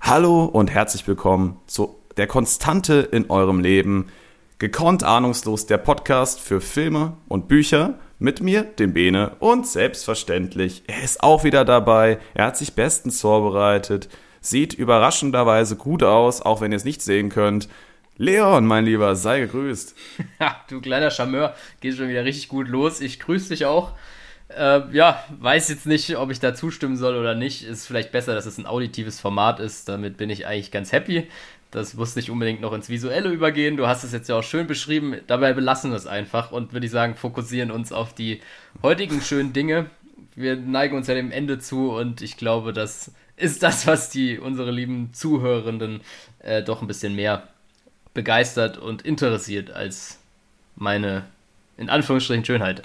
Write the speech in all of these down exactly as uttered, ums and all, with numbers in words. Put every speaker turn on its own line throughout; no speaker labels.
Hallo und herzlich willkommen zu der Konstante in eurem Leben. Gekonnt ahnungslos, der Podcast für Filme und Bücher mit mir, dem Bene, und selbstverständlich, er ist auch wieder dabei. Er hat sich bestens vorbereitet, sieht überraschenderweise gut aus, auch wenn ihr es nicht sehen könnt. Leon, mein Lieber, sei gegrüßt.
Ja, du kleiner Charmeur, geht schon wieder richtig gut los. Ich grüße dich auch. Äh, ja, weiß jetzt nicht, ob ich da zustimmen soll oder nicht. Ist vielleicht besser, dass es ein auditives Format ist. Damit bin ich eigentlich ganz happy. Das muss nicht unbedingt noch ins Visuelle übergehen. Du hast es jetzt ja auch schön beschrieben. Dabei belassen wir es einfach und würde ich sagen, fokussieren uns auf die heutigen schönen Dinge. Wir neigen uns ja dem Ende zu und ich glaube, das ist das, was die unsere lieben Zuhörenden äh, doch ein bisschen mehr begeistert und interessiert als meine, in Anführungsstrichen, Schönheit.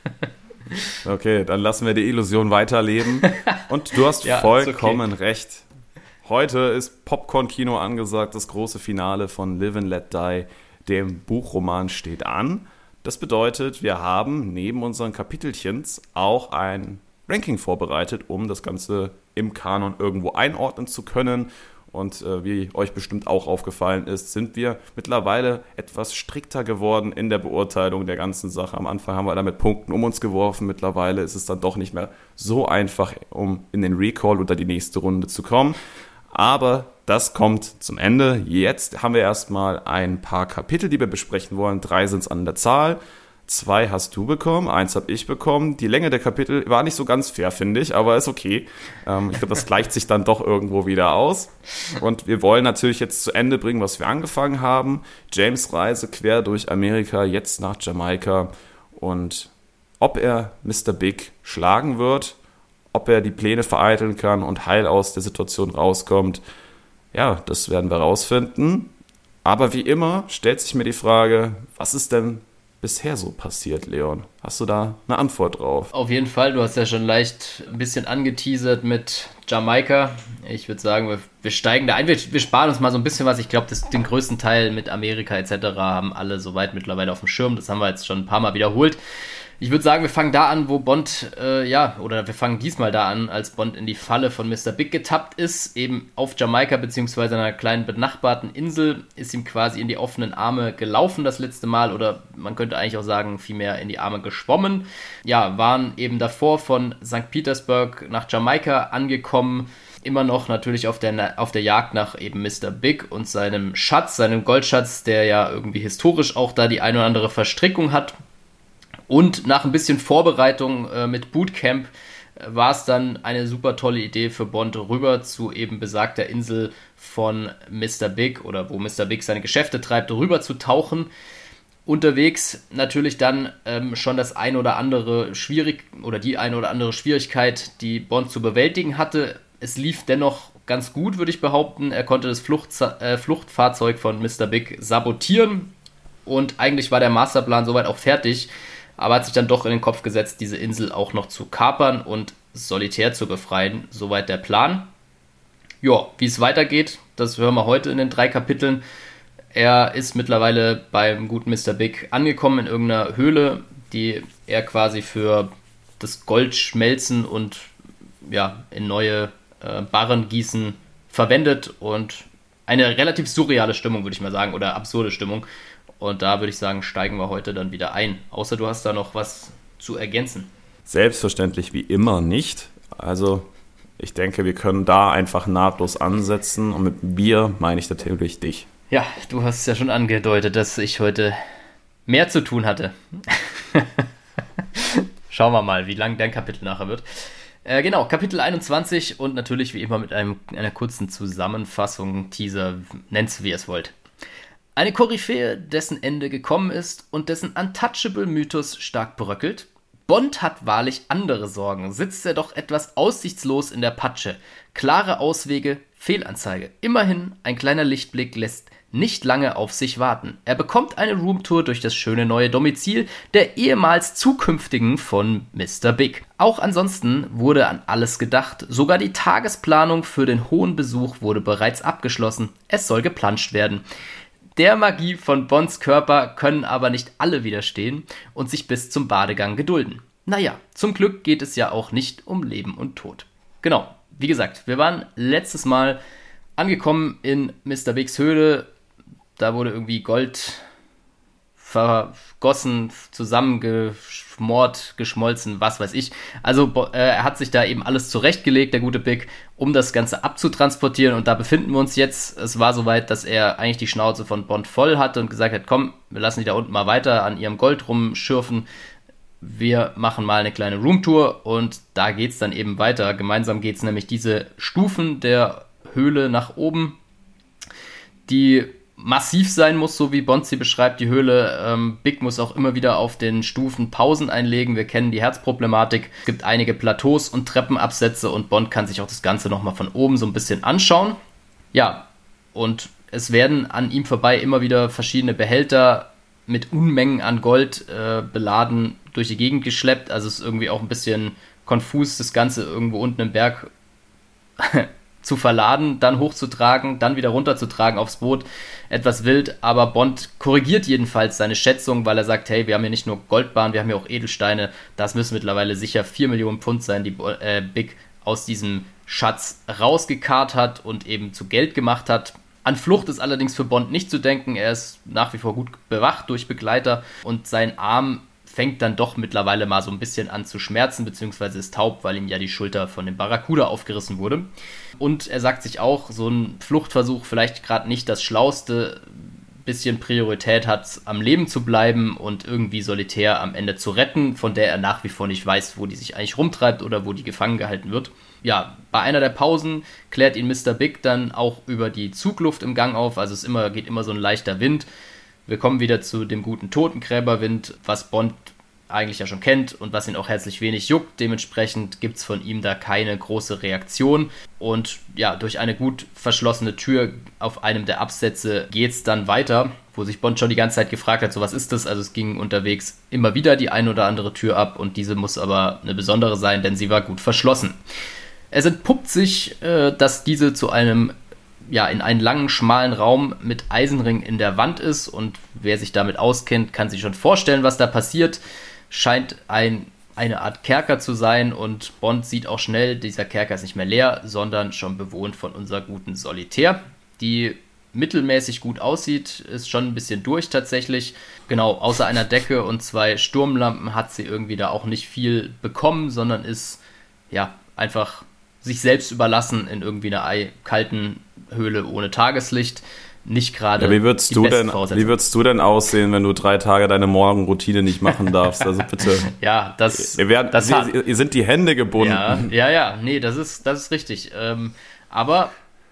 Okay, dann lassen wir die Illusion weiterleben. Und du hast ja, vollkommen okay. recht. Heute ist Popcorn-Kino angesagt. Das große Finale von Live and Let Die, dem Buchroman, steht an. Das bedeutet, wir haben neben unseren Kapitelchens auch ein Ranking vorbereitet, um das Ganze im Kanon irgendwo einordnen zu können. Und äh, wie euch bestimmt auch aufgefallen ist, sind wir mittlerweile etwas strikter geworden in der Beurteilung der ganzen Sache. Am Anfang haben wir da mit Punkten um uns geworfen. Mittlerweile ist es dann doch nicht mehr so einfach, um in den Recall oder die nächste Runde zu kommen. Aber das kommt zum Ende. Jetzt haben wir erstmal ein paar Kapitel, die wir besprechen wollen. Drei sind es an der Zahl. Zwei hast du bekommen, eins habe ich bekommen. Die Länge der Kapitel war nicht so ganz fair, finde ich, aber ist okay. Ähm, ich glaube, das gleicht sich dann doch irgendwo wieder aus. Und wir wollen natürlich jetzt zu Ende bringen, was wir angefangen haben. James' Reise quer durch Amerika, jetzt nach Jamaika. Und ob er Mister Big schlagen wird, ob er die Pläne vereiteln kann und heil aus der Situation rauskommt, ja, das werden wir rausfinden. Aber wie immer stellt sich mir die Frage, was ist denn bisher so passiert, Leon? Hast du da eine Antwort drauf?
Auf jeden Fall, du hast ja schon leicht ein bisschen angeteasert mit Jamaika. Ich würde sagen, wir, wir steigen da ein, wir, wir sparen uns mal so ein bisschen was. Ich glaube, den größten Teil mit Amerika et cetera haben alle soweit mittlerweile auf dem Schirm. Das haben wir jetzt schon ein paar Mal wiederholt. Ich würde sagen, wir fangen da an, wo Bond, äh, ja, oder wir fangen diesmal da an, als Bond in die Falle von Mister Big getappt ist, eben auf Jamaika beziehungsweise einer kleinen benachbarten Insel, ist ihm quasi in die offenen Arme gelaufen das letzte Mal, oder man könnte eigentlich auch sagen, vielmehr in die Arme geschwommen. Ja, waren eben davor von Sankt Petersburg nach Jamaika angekommen, immer noch natürlich auf der, auf der Jagd nach eben Mister Big und seinem Schatz, seinem Goldschatz, der ja irgendwie historisch auch da die eine oder andere Verstrickung hat. Und nach ein bisschen Vorbereitung äh, mit Bootcamp äh, war es dann eine super tolle Idee für Bond, rüber zu eben besagter Insel von Mister Big oder wo Mister Big seine Geschäfte treibt, rüber zu tauchen. Unterwegs natürlich dann ähm, schon das ein oder andere schwierig oder die eine oder andere Schwierigkeit, die Bond zu bewältigen hatte. Es lief dennoch ganz gut, würde ich behaupten. Er konnte das Flucht, äh, Fluchtfahrzeug von Mister Big sabotieren und eigentlich war der Masterplan soweit auch fertig. Aber hat sich dann doch in den Kopf gesetzt, diese Insel auch noch zu kapern und solitär zu befreien. Soweit der Plan. Ja, wie es weitergeht, das hören wir heute in den drei Kapiteln. Er ist mittlerweile beim guten Mister Big angekommen in irgendeiner Höhle, die er quasi für das Goldschmelzen und ja, in neue äh, Barren gießen verwendet. Und eine relativ surreale Stimmung, würde ich mal sagen, oder absurde Stimmung. Und da würde ich sagen, steigen wir heute dann wieder ein. Außer du hast da noch was zu ergänzen.
Selbstverständlich wie immer nicht. Also ich denke, wir können da einfach nahtlos ansetzen. Und mit wir meine ich natürlich dich.
Ja, du hast ja schon angedeutet, dass ich heute mehr zu tun hatte. Schauen wir mal, wie lang dein Kapitel nachher wird. Äh, genau, Kapitel einundzwanzig und natürlich wie immer mit einem, einer kurzen Zusammenfassung, Teaser, nennt's wie ihr es wollt. Eine Koryphäe, dessen Ende gekommen ist und dessen Untouchable-Mythos stark bröckelt. Bond hat wahrlich andere Sorgen, sitzt er doch etwas aussichtslos in der Patsche. Klare Auswege, Fehlanzeige. Immerhin, ein kleiner Lichtblick lässt nicht lange auf sich warten. Er bekommt eine Roomtour durch das schöne neue Domizil der ehemals zukünftigen von Mister Big. Auch ansonsten wurde an alles gedacht. Sogar die Tagesplanung für den hohen Besuch wurde bereits abgeschlossen. Es soll geplanscht werden. Der Magie von Bonds Körper können aber nicht alle widerstehen und sich bis zum Badegang gedulden. Naja, zum Glück geht es ja auch nicht um Leben und Tod. Genau, wie gesagt, wir waren letztes Mal Angekommen in Mister Bigs Höhle, da wurde irgendwie Gold vergossen, zusammengeschmort, geschmolzen, was weiß ich. Also äh, er hat sich da eben alles zurechtgelegt, der gute Big, um das Ganze abzutransportieren, und da befinden wir uns jetzt. Es war soweit, dass er eigentlich die Schnauze von Bond voll hatte und gesagt hat, komm, wir lassen die da unten mal weiter an ihrem Gold rumschürfen. Wir machen mal eine kleine Roomtour, und da geht's dann eben weiter. Gemeinsam geht's nämlich diese Stufen der Höhle nach oben, die massiv sein muss, so wie Bond sie beschreibt, die Höhle. Ähm, Big muss auch immer wieder auf den Stufen Pausen einlegen. Wir kennen die Herzproblematik. Es gibt einige Plateaus und Treppenabsätze, und Bond kann sich auch das Ganze nochmal von oben so ein bisschen anschauen. Ja, und es werden an ihm vorbei immer wieder verschiedene Behälter mit Unmengen an Gold äh, beladen durch die Gegend geschleppt. Also es ist irgendwie auch ein bisschen konfus, das Ganze irgendwo unten im Berg zu verladen, dann hochzutragen, dann wieder runterzutragen aufs Boot. Etwas wild, aber Bond korrigiert jedenfalls seine Schätzung, weil er sagt, hey, wir haben hier nicht nur Goldbarren, wir haben hier auch Edelsteine. Das müssen mittlerweile sicher vier Millionen Pfund sein, die äh, Big aus diesem Schatz rausgekarrt hat und eben zu Geld gemacht hat. An Flucht ist allerdings für Bond nicht zu denken. Er ist nach wie vor gut bewacht durch Begleiter, und sein Arm fängt dann doch mittlerweile mal so ein bisschen an zu schmerzen, beziehungsweise ist taub, weil ihm ja die Schulter von dem Barracuda aufgerissen wurde. Und er sagt sich auch, so ein Fluchtversuch vielleicht gerade nicht das Schlauste, bisschen Priorität hat, am Leben zu bleiben und irgendwie Solitär am Ende zu retten, von der er nach wie vor nicht weiß, wo die sich eigentlich rumtreibt oder wo die gefangen gehalten wird. Ja, bei einer der Pausen klärt ihn Mister Big dann auch über die Zugluft im Gang auf, also es immer, geht immer so ein leichter Wind. Wir kommen wieder zu dem guten Totengräberwind, was Bond eigentlich ja schon kennt und was ihn auch herzlich wenig juckt. Dementsprechend gibt es von ihm da keine große Reaktion. Und ja, durch eine gut verschlossene Tür auf einem der Absätze geht es dann weiter, wo sich Bond schon die ganze Zeit gefragt hat, so was ist das? Also es ging unterwegs immer wieder die ein oder andere Tür ab, und diese muss aber eine besondere sein, denn sie war gut verschlossen. Es entpuppt sich, äh, dass diese zu einem ja, in einen langen, schmalen Raum mit Eisenring in der Wand ist, und wer sich damit auskennt, kann sich schon vorstellen, was da passiert. Scheint ein, eine Art Kerker zu sein, und Bond sieht auch schnell, dieser Kerker ist nicht mehr leer, sondern schon bewohnt von unserer guten Solitär, die mittelmäßig gut aussieht, ist schon ein bisschen durch tatsächlich. Genau, außer einer Decke und zwei Sturmlampen hat sie irgendwie da auch nicht viel bekommen, sondern ist ja einfach sich selbst überlassen in irgendwie einer kalten Höhle ohne Tageslicht. Nicht gerade.
Ja, wie würdest du denn, wie würdest du denn aussehen, wenn du drei Tage deine Morgenroutine nicht machen darfst? Also bitte.
Ja, das.
Ihr, werdet, das hat, ihr, ihr sind die Hände gebunden.
Ja, ja, ja, nee, das ist, das ist richtig. Ähm, aber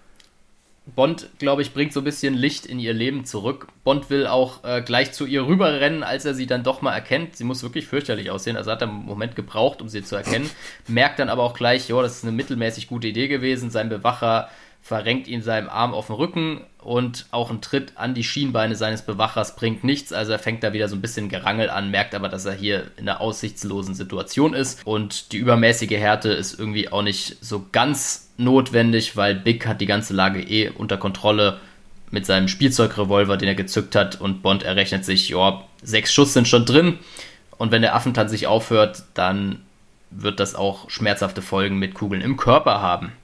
Bond, glaube ich, bringt so ein bisschen Licht in ihr Leben zurück. Bond will auch äh, gleich zu ihr rüberrennen, als er sie dann doch mal erkennt. Sie muss wirklich fürchterlich aussehen, also hat er einen Moment gebraucht, um sie zu erkennen. Merkt dann aber auch gleich, jo, das ist eine mittelmäßig gute Idee gewesen. Sein Bewacher verrenkt ihn seinem Arm auf den Rücken, und auch ein Tritt an die Schienbeine seines Bewachers bringt nichts. Also er fängt da wieder so ein bisschen Gerangel an, merkt aber, dass er hier in einer aussichtslosen Situation ist, und die übermäßige Härte ist irgendwie auch nicht so ganz notwendig, weil Big hat die ganze Lage eh unter Kontrolle mit seinem Spielzeugrevolver, den er gezückt hat, und Bond errechnet sich, ja, sechs Schuss sind schon drin, und wenn der Affentanz sich aufhört, dann wird das auch schmerzhafte Folgen mit Kugeln im Körper haben.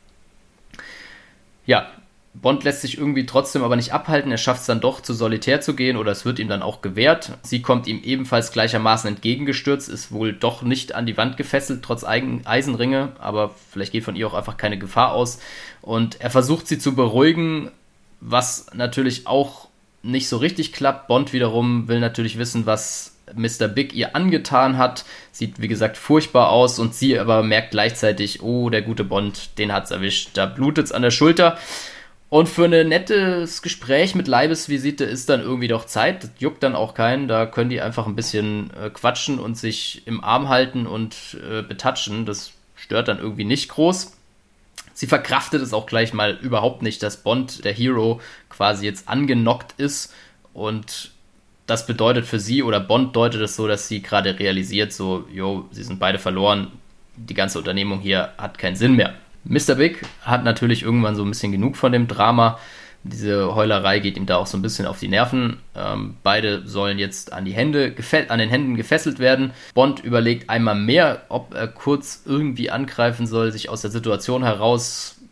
Ja, Bond lässt sich irgendwie trotzdem aber nicht abhalten, er schafft es dann doch, zu Solitär zu gehen, oder es wird ihm dann auch gewährt. Sie kommt ihm ebenfalls gleichermaßen entgegengestürzt, ist wohl doch nicht an die Wand gefesselt, trotz Eisenringe, aber vielleicht geht von ihr auch einfach keine Gefahr aus. Und er versucht sie zu beruhigen, was natürlich auch nicht so richtig klappt. Bond wiederum will natürlich wissen, was Mister Big ihr angetan hat. Sieht, wie gesagt, furchtbar aus, und sie aber merkt gleichzeitig, oh, der gute Bond, den hat's erwischt, da blutet's an der Schulter. Und für ein nettes Gespräch mit Leibesvisite ist dann irgendwie doch Zeit. Das juckt dann auch keinen. Da können die einfach ein bisschen äh, quatschen und sich im Arm halten und äh, betatschen. Das stört dann irgendwie nicht groß. Sie verkraftet es auch gleich mal überhaupt nicht, dass Bond, der Hero, quasi jetzt angenockt ist. Und das bedeutet für sie, oder Bond deutet es so, dass sie gerade realisiert, so, jo, sie sind beide verloren. Die ganze Unternehmung hier hat keinen Sinn mehr. Mister Big hat natürlich irgendwann so ein bisschen genug von dem Drama. Diese Heulerei geht ihm da auch so ein bisschen auf die Nerven. Ähm, beide sollen jetzt an die Hände gefe- an den Händen gefesselt werden. Bond überlegt einmal mehr, ob er kurz irgendwie angreifen soll, sich aus der Situation heraus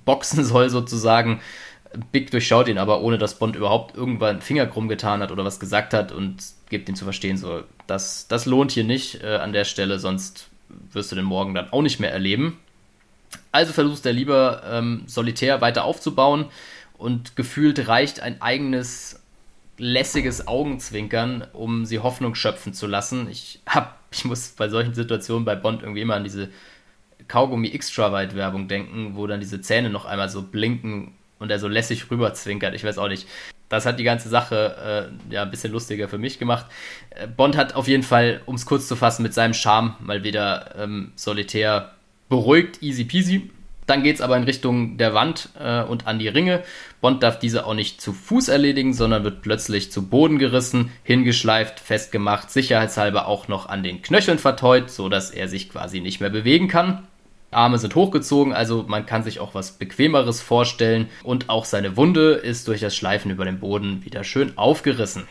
boxen soll sozusagen. Big durchschaut ihn aber, ohne dass Bond überhaupt irgendwann einen Finger krumm getan hat oder was gesagt hat und gibt ihm zu verstehen, so, das, das lohnt hier nicht äh, an der Stelle, sonst wirst du den morgen dann auch nicht mehr erleben. Also versucht er lieber, ähm, solitär weiter aufzubauen und gefühlt reicht ein eigenes lässiges Augenzwinkern, um sie Hoffnung schöpfen zu lassen. Ich hab, ich muss bei solchen Situationen bei Bond irgendwie immer an diese Kaugummi-Extra-Weit-Werbung denken, wo dann diese Zähne noch einmal so blinken und er so lässig rüber zwinkert. Ich weiß auch nicht. Das hat die ganze Sache äh, ja ein bisschen lustiger für mich gemacht. Äh, Bond hat auf jeden Fall, um es kurz zu fassen, mit seinem Charme mal wieder ähm, solitär beruhigt, easy peasy. Dann geht es aber in Richtung der Wand äh, und an die Ringe. Bond darf diese auch nicht zu Fuß erledigen, sondern wird plötzlich zu Boden gerissen, hingeschleift, festgemacht, sicherheitshalber auch noch an den Knöcheln verteut, sodass er sich quasi nicht mehr bewegen kann. Arme sind hochgezogen, also man kann sich auch was Bequemeres vorstellen und auch seine Wunde ist durch das Schleifen über den Boden wieder schön aufgerissen.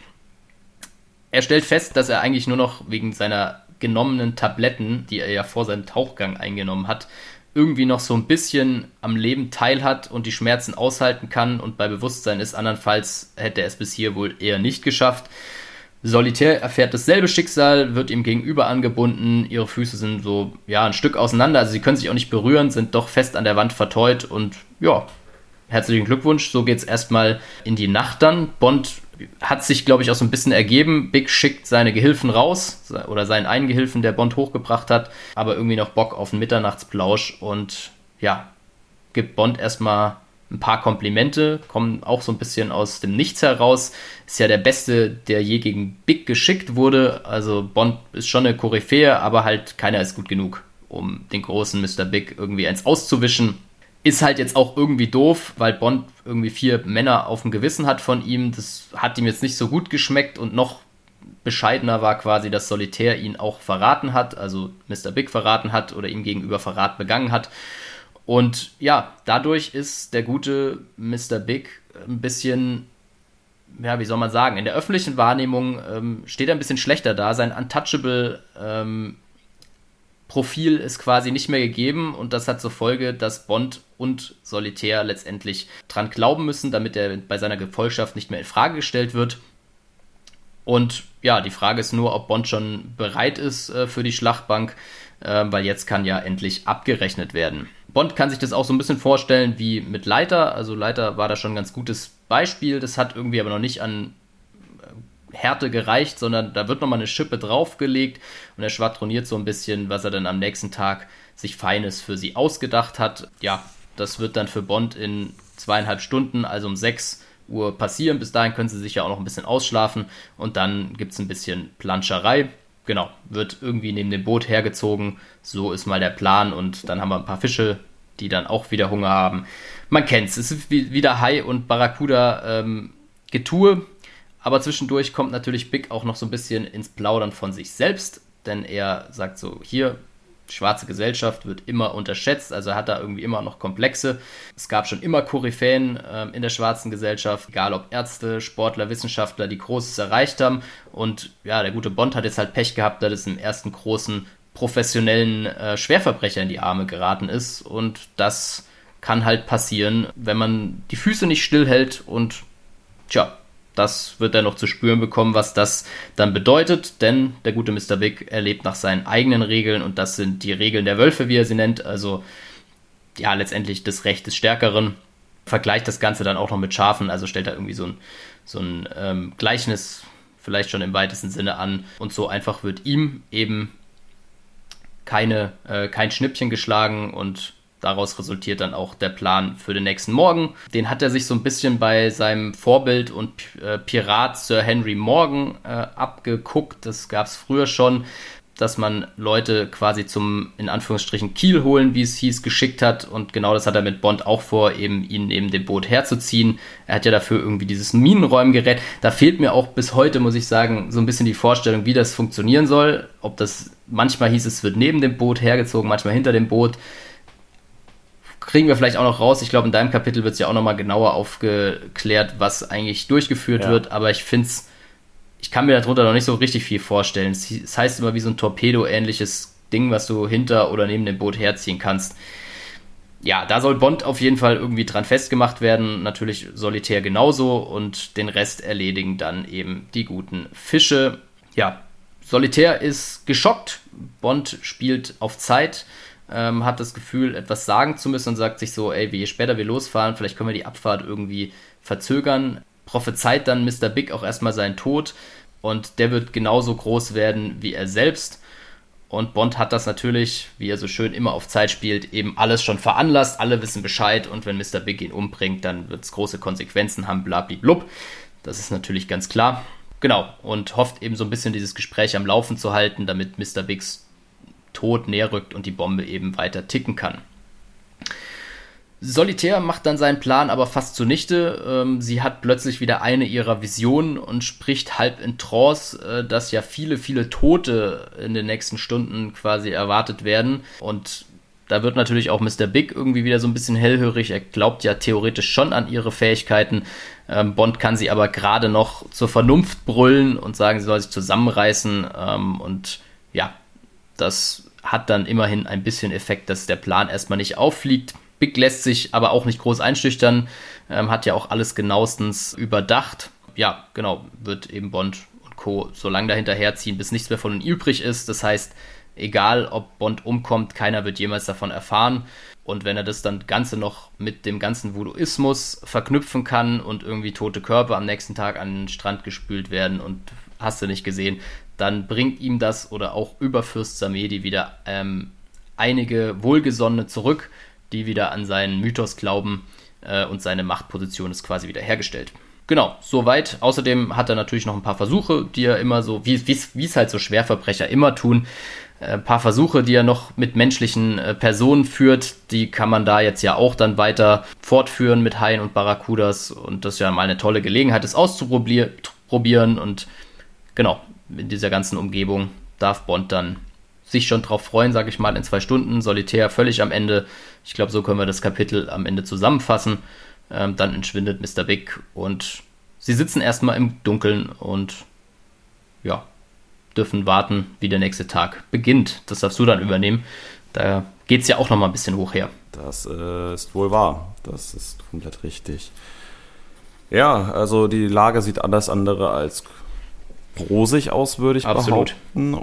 Er stellt fest, dass er eigentlich nur noch wegen seiner genommenen Tabletten, die er ja vor seinem Tauchgang eingenommen hat, irgendwie noch so ein bisschen am Leben teilhat und die Schmerzen aushalten kann und bei Bewusstsein ist. Andernfalls hätte er es bis hier wohl eher nicht geschafft. Solitär erfährt dasselbe Schicksal, wird ihm gegenüber angebunden, ihre Füße sind so, ja, ein Stück auseinander, also sie können sich auch nicht berühren, sind doch fest an der Wand verteut und ja, herzlichen Glückwunsch, so geht's erstmal in die Nacht dann. Bond hat sich, glaube ich, auch so ein bisschen ergeben, Big schickt seine Gehilfen raus, oder seinen einen Gehilfen, der Bond hochgebracht hat, aber irgendwie noch Bock auf einen Mitternachtsplausch und ja, gibt Bond erstmal ein paar Komplimente, kommen auch so ein bisschen aus dem Nichts heraus. Ist ja der Beste, der je gegen Big geschickt wurde. Also Bond ist schon eine Koryphäe, aber halt keiner ist gut genug, um den großen Mister Big irgendwie eins auszuwischen. Ist halt jetzt auch irgendwie doof, weil Bond irgendwie vier Männer auf dem Gewissen hat von ihm. Das hat ihm jetzt nicht so gut geschmeckt und noch bescheidener war quasi, dass Solitär ihn auch verraten hat, also Mister Big verraten hat oder ihm gegenüber Verrat begangen hat. Und ja, dadurch ist der gute Mister Big ein bisschen, ja, wie soll man sagen, in der öffentlichen Wahrnehmung ähm, steht er ein bisschen schlechter da. Sein Untouchable ähm, Profil ist quasi nicht mehr gegeben und das hat zur Folge, dass Bond und Solitär letztendlich dran glauben müssen, damit er bei seiner Gefolgschaft nicht mehr in Frage gestellt wird. Und ja, die Frage ist nur, ob Bond schon bereit ist äh, für die Schlachtbank, äh, weil jetzt kann ja endlich abgerechnet werden. Bond kann sich das auch so ein bisschen vorstellen wie mit Leiter. Also Leiter war da schon ein ganz gutes Beispiel. Das hat irgendwie aber noch nicht an Härte gereicht, sondern da wird nochmal eine Schippe draufgelegt und er schwadroniert so ein bisschen, was er dann am nächsten Tag sich Feines für sie ausgedacht hat. Ja, das wird dann für Bond in zweieinhalb Stunden, also um sechs Uhr passieren. Bis dahin können sie sich ja auch noch ein bisschen ausschlafen und dann gibt es ein bisschen Planscherei. Genau, wird irgendwie neben dem Boot hergezogen, so ist mal der Plan und dann haben wir ein paar Fische, die dann auch wieder Hunger haben. Man kennt's, es ist wieder Hai und Barracuda ähm, Getue, aber zwischendurch kommt natürlich Big auch noch so ein bisschen ins Plaudern von sich selbst, denn er sagt so, hier, schwarze Gesellschaft wird immer unterschätzt, also hat da irgendwie immer noch Komplexe. Es gab schon immer Koryphäen äh, in der schwarzen Gesellschaft, egal ob Ärzte, Sportler, Wissenschaftler, die Großes erreicht haben. Und ja, der gute Bond hat jetzt halt Pech gehabt, dass es im ersten großen professionellen äh, Schwerverbrecher in die Arme geraten ist. Und das kann halt passieren, wenn man die Füße nicht stillhält und tja, das wird er noch zu spüren bekommen, was das dann bedeutet, denn der gute Mister Big erlebt nach seinen eigenen Regeln und das sind die Regeln der Wölfe, wie er sie nennt, also ja, letztendlich das Recht des Stärkeren. Vergleicht das Ganze dann auch noch mit Schafen, also stellt er irgendwie so ein, so ein ähm, Gleichnis vielleicht schon im weitesten Sinne an und so einfach wird ihm eben keine, äh, kein Schnippchen geschlagen und daraus resultiert dann auch der Plan für den nächsten Morgen. Den hat er sich so ein bisschen bei seinem Vorbild und äh, Pirat Sir Henry Morgan äh, abgeguckt. Das gab es früher schon, dass man Leute quasi zum, in Anführungsstrichen, Kiel holen, wie es hieß, geschickt hat. Und genau das hat er mit Bond auch vor, eben ihn neben dem Boot herzuziehen. Er hat ja dafür irgendwie dieses Minenräumgerät. Da fehlt mir auch bis heute, muss ich sagen, so ein bisschen die Vorstellung, wie das funktionieren soll. Ob das, manchmal hieß es, wird neben dem Boot hergezogen, manchmal hinter dem Boot. Kriegen wir vielleicht auch noch raus. Ich glaube, in deinem Kapitel wird es ja auch nochmal genauer aufgeklärt, was eigentlich durchgeführt ja. wird. Aber ich finde es, ich kann mir darunter noch nicht so richtig viel vorstellen. Es, es heißt immer wie so ein Torpedo-ähnliches Ding, was du hinter oder neben dem Boot herziehen kannst. ja, da soll Bond auf jeden Fall irgendwie dran festgemacht werden. Natürlich Solitär genauso und den Rest erledigen dann eben die guten Fische. Ja, Solitär ist geschockt. Bond spielt auf Zeit, ähm, hat das Gefühl, etwas sagen zu müssen und sagt sich so, ey, je später wir losfahren, vielleicht können wir die Abfahrt irgendwie verzögern. Prophezeit dann Mister Big auch erstmal seinen Tod und der wird genauso groß werden wie er selbst. Und Bond hat das natürlich, wie er so schön immer auf Zeit spielt, eben alles schon veranlasst. Alle wissen Bescheid und wenn Mister Big ihn umbringt, dann wird es große Konsequenzen haben, blablablub. Das ist natürlich ganz klar. Genau, und hofft eben so ein bisschen dieses Gespräch am Laufen zu halten, damit Mister Bigs Tod näher rückt und die Bombe eben weiter ticken kann. Solitär macht dann seinen Plan aber fast zunichte. Ähm, sie hat plötzlich wieder eine ihrer Visionen und spricht halb in Trance, äh, dass ja viele, viele Tote in den nächsten Stunden quasi erwartet werden. Und da wird natürlich auch Mister Big irgendwie wieder so ein bisschen hellhörig. Er glaubt ja theoretisch schon an ihre Fähigkeiten. Ähm, Bond kann sie aber gerade noch zur Vernunft brüllen und sagen, sie soll sich zusammenreißen. Ähm, und ja, das hat dann immerhin ein bisschen Effekt, dass der Plan erstmal nicht auffliegt. Big lässt sich aber auch nicht groß einschüchtern, ähm, hat ja auch alles genauestens überdacht. Ja, genau, wird eben Bond und Co. so lange dahinterherziehen, bis nichts mehr von ihnen übrig ist. Das heißt, egal ob Bond umkommt, keiner wird jemals davon erfahren. Und wenn er das dann Ganze noch mit dem ganzen Voodooismus verknüpfen kann und irgendwie tote Körper am nächsten Tag an den Strand gespült werden und hast du nicht gesehen, dann bringt ihm das oder auch Überfürst Samedi wieder ähm, einige Wohlgesonnene zurück, die wieder an seinen Mythos glauben äh, und seine Machtposition ist quasi wieder hergestellt. Genau, soweit. Außerdem hat er natürlich noch ein paar Versuche, die er immer so, wie es halt so Schwerverbrecher immer tun, äh, ein paar Versuche, die er noch mit menschlichen äh, Personen führt, die kann man da jetzt ja auch dann weiter fortführen mit Haien und Barracudas und das ist ja mal eine tolle Gelegenheit, das auszuprobieren und genau, in dieser ganzen Umgebung darf Bond dann sich schon drauf freuen, sage ich mal, in zwei Stunden, Solitär völlig am Ende. Ich glaube, so können wir das Kapitel am Ende zusammenfassen. Ähm, dann entschwindet Mister Big und sie sitzen erstmal im Dunkeln und ja, dürfen warten, wie der nächste Tag beginnt. Das darfst du dann übernehmen. Da geht es ja auch noch mal ein bisschen hoch her.
Das äh, ist wohl wahr. Das ist komplett richtig. Ja, also die Lage sieht alles andere als rosig aus, würde ich
Absolut.
behaupten.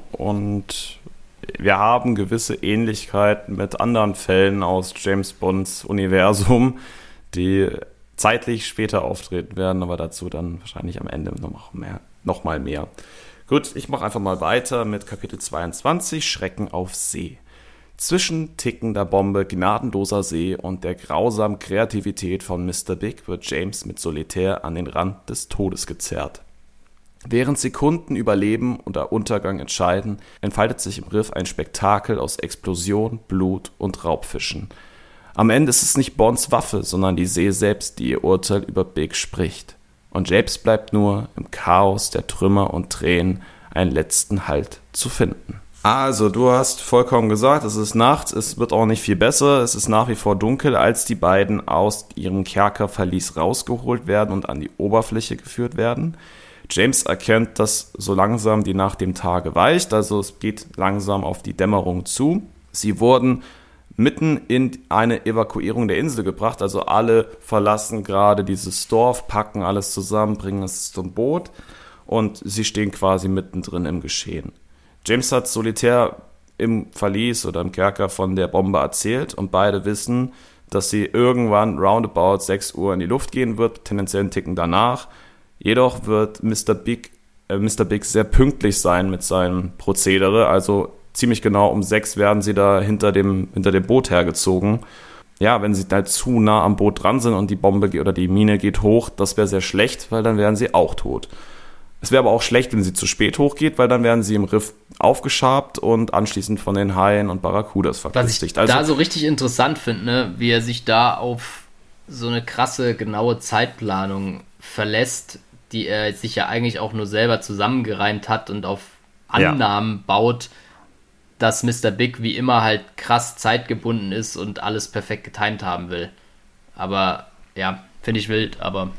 Und wir haben gewisse Ähnlichkeiten mit anderen Fällen aus James Bonds Universum, die zeitlich später auftreten werden, aber dazu dann wahrscheinlich am Ende noch, mehr, noch mal mehr. Gut, ich mache einfach mal weiter mit Kapitel zweiundzwanzig, Schrecken auf See. Zwischen tickender Bombe, gnadenloser See und der grausamen Kreativität von Mister Big wird James mit Solitär an den Rand des Todes gezerrt. Während Sekunden über Leben oder Untergang entscheiden, entfaltet sich im Riff ein Spektakel aus Explosion, Blut und Raubfischen. Am Ende ist es nicht Bonds Waffe, sondern die See selbst, die ihr Urteil über Big spricht. Und James bleibt nur, im Chaos der Trümmer und Tränen einen letzten Halt zu finden. Also, du hast vollkommen gesagt, es ist nachts, es wird auch nicht viel besser, es ist nach wie vor dunkel, als die beiden aus ihrem Kerkerverlies rausgeholt werden und an die Oberfläche geführt werden. James erkennt, dass so langsam die Nacht dem Tage weicht, also es geht langsam auf die Dämmerung zu. Sie wurden mitten in eine Evakuierung der Insel gebracht, also alle verlassen gerade dieses Dorf, packen alles zusammen, bringen es zum Boot und sie stehen quasi mittendrin im Geschehen. James hat Solitär im Verlies oder im Kerker von der Bombe erzählt und beide wissen, dass sie irgendwann roundabout sechs Uhr in die Luft gehen wird, tendenziell einen Ticken danach. Jedoch wird Mister Big, äh, Mister Big sehr pünktlich sein mit seinem Prozedere, also ziemlich genau um sechs werden sie da hinter dem, hinter dem Boot hergezogen. Ja, wenn sie da zu nah am Boot dran sind und die Bombe oder die Mine geht hoch, das wäre sehr schlecht, weil dann wären sie auch tot. Es wäre aber auch schlecht, wenn sie zu spät hochgeht, weil dann werden sie im Riff aufgeschabt und anschließend von den Haien und Barracudas vergiftigt.
Was ich also, da so richtig interessant finde, ne, wie er sich da auf so eine krasse, genaue Zeitplanung verlässt, die er sich ja eigentlich auch nur selber zusammengereimt hat und auf Annahmen ja. baut, dass Mister Big wie immer halt krass zeitgebunden ist und alles perfekt getimt haben will. Aber ja, finde ich wild, aber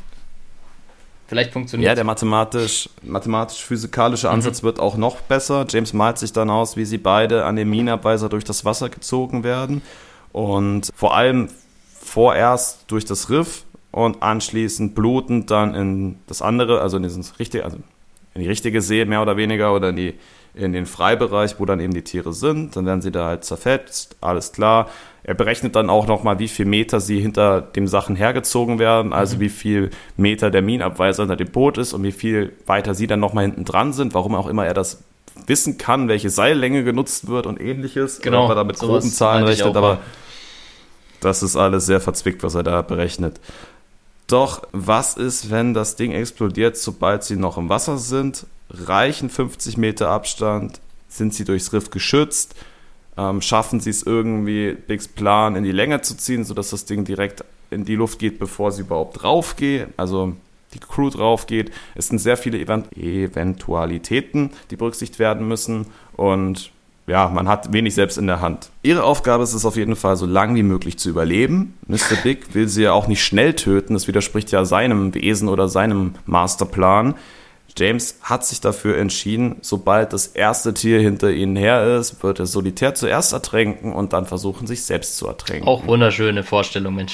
vielleicht funktioniert es.
Ja, der mathematisch, mathematisch-physikalische Ansatz mhm. wird auch noch besser. James malt sich dann aus, wie sie beide an dem Minenabweiser durch das Wasser gezogen werden. und vor allem vorerst durch das Riff und anschließend blutend dann in das andere, also in, dieses richtige, also in die richtige See mehr oder weniger oder in, die, in den Freibereich, wo dann eben die Tiere sind. Dann werden sie da halt zerfetzt, alles klar. Er berechnet dann auch nochmal, wie viel Meter sie hinter den Sachen hergezogen werden, also mhm. wie viel Meter der Minenabweiser hinter dem Boot ist und wie viel weiter sie dann nochmal hinten dran sind, warum auch immer er das wissen kann, welche Seillänge genutzt wird und ähnliches.
Genau,
ob er da mit groben Zahlen rechnet, aber das ist alles sehr verzwickt, was er da berechnet. Doch was ist, wenn das Ding explodiert, sobald sie noch im Wasser sind? Reichen fünfzig Meter Abstand? Sind sie durchs Riff geschützt? Ähm, schaffen sie es irgendwie, Bigs Plan in die Länge zu ziehen, sodass das Ding direkt in die Luft geht, bevor sie überhaupt draufgeht? Also die Crew drauf geht. Es sind sehr viele Event- Eventualitäten, die berücksichtigt werden müssen. Und ja, man hat wenig selbst in der Hand. Ihre Aufgabe ist es auf jeden Fall, so lange wie möglich zu überleben. Mister Big will sie ja auch nicht schnell töten. Das widerspricht ja seinem Wesen oder seinem Masterplan. James hat sich dafür entschieden, sobald das erste Tier hinter ihnen her ist, wird er Solitär zuerst ertränken und dann versuchen, sich selbst zu ertränken.
Auch wunderschöne Vorstellung, Mensch.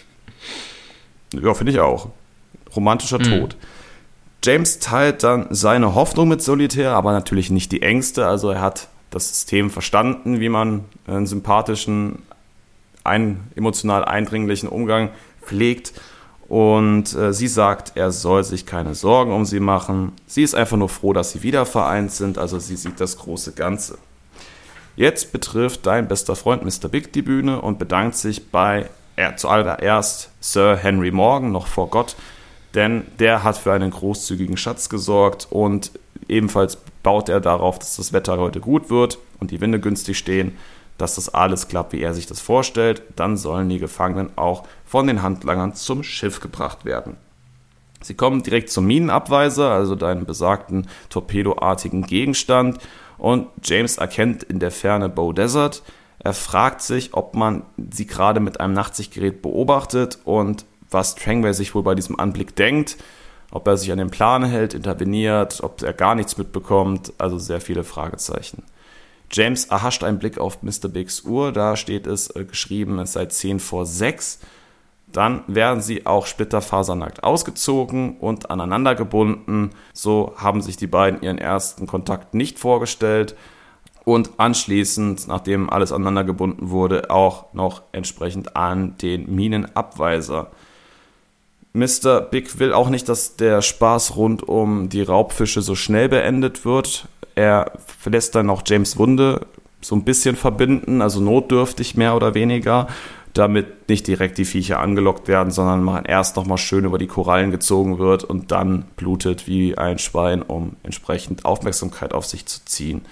Ja, finde ich auch. Romantischer mhm. Tod. James teilt dann seine Hoffnung mit Solitär, aber natürlich nicht die Ängste. Also er hat das System verstanden, wie man einen sympathischen, ein, emotional eindringlichen Umgang pflegt. Und äh, sie sagt, er soll sich keine Sorgen um sie machen. Sie ist einfach nur froh, dass sie wieder vereint sind. Also sie sieht das große Ganze. Jetzt betrifft dein bester Freund Mister Big die Bühne und bedankt sich bei äh, zuallererst Sir Henry Morgan, noch vor Gott, denn der hat für einen großzügigen Schatz gesorgt und ebenfalls baut er darauf, dass das Wetter heute gut wird und die Winde günstig stehen, dass das alles klappt, wie er sich das vorstellt. Dann sollen die Gefangenen auch von den Handlangern zum Schiff gebracht werden. Sie kommen direkt zum Minenabweiser, also deinem besagten torpedoartigen Gegenstand, und James erkennt in der Ferne Bow Desert. Er fragt sich, ob man sie gerade mit einem Nachtsichtgerät beobachtet und was Strangway sich wohl bei diesem Anblick denkt, ob er sich an den Plan hält, interveniert, ob er gar nichts mitbekommt, also sehr viele Fragezeichen. James erhascht einen Blick auf Mister Bigs Uhr, da steht es äh, geschrieben, es sei zehn vor sechs. Dann werden sie auch splitterfasernackt ausgezogen und aneinander gebunden. So haben sich die beiden ihren ersten Kontakt nicht vorgestellt und anschließend, nachdem alles aneinander gebunden wurde, auch noch entsprechend an den Minenabweiser. Mister Big will auch nicht, dass der Spaß rund um die Raubfische so schnell beendet wird. Er lässt dann noch James' Wunde so ein bisschen verbinden, also notdürftig mehr oder weniger, damit nicht direkt die Viecher angelockt werden, sondern man erst nochmal schön über die Korallen gezogen wird und dann blutet wie ein Schwein, um entsprechend Aufmerksamkeit auf sich zu ziehen.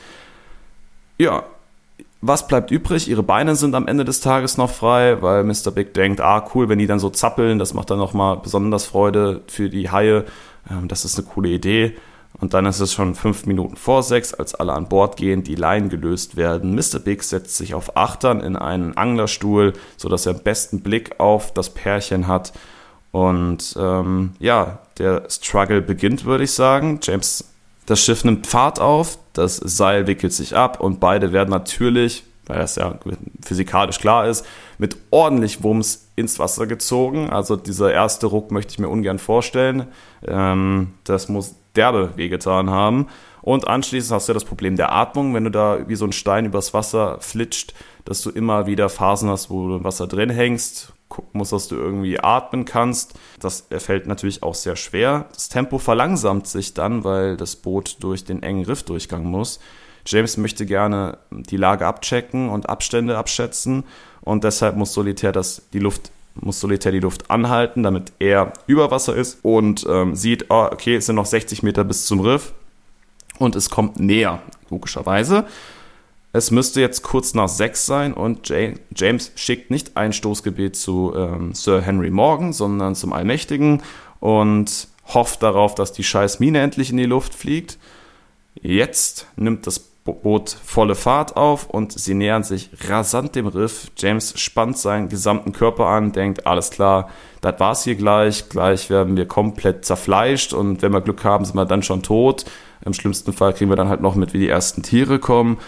Ja, was bleibt übrig? Ihre Beine sind am Ende des Tages noch frei, weil Mister Big denkt, ah cool, wenn die dann so zappeln, das macht dann nochmal besonders Freude für die Haie, das ist eine coole Idee. Und dann ist es schon fünf Minuten vor sechs, als alle an Bord gehen, die Leinen gelöst werden. Mister Big setzt sich auf Achtern in einen Anglerstuhl, sodass er den besten Blick auf das Pärchen hat. Und ähm, ja, der Struggle beginnt, würde ich sagen. James, das Schiff nimmt Fahrt auf, das Seil wickelt sich ab und beide werden natürlich, weil das ja physikalisch klar ist, mit ordentlich Wumms ins Wasser gezogen. Also dieser erste Ruck möchte ich mir ungern vorstellen. Ähm, das muss derbe wehgetan haben. Und anschließend hast du ja das Problem der Atmung, wenn du da wie so ein Stein übers Wasser flitscht, dass du immer wieder Phasen hast, wo du im Wasser drin hängst, gucken musst, dass du irgendwie atmen kannst. Das fällt natürlich auch sehr schwer. Das Tempo verlangsamt sich dann, weil das Boot durch den engen Riffdurchgang muss. James möchte gerne die Lage abchecken und Abstände abschätzen und deshalb muss Solitär das, die Luft muss Solitär die Luft anhalten, damit er über Wasser ist und ähm, sieht, oh, okay, es sind noch sechzig Meter bis zum Riff und es kommt näher, logischerweise. Es müsste jetzt kurz nach sechs sein und James schickt nicht ein Stoßgebet zu ähm, Sir Henry Morgan, sondern zum Allmächtigen und hofft darauf, dass die scheiß Mine endlich in die Luft fliegt. Jetzt nimmt das Boot volle Fahrt auf und sie nähern sich rasant dem Riff. James spannt seinen gesamten Körper an, denkt, alles klar, das war's hier gleich, gleich werden wir komplett zerfleischt und wenn wir Glück haben, sind wir dann schon tot. Im schlimmsten Fall kriegen wir dann halt noch mit, wie die ersten Tiere kommen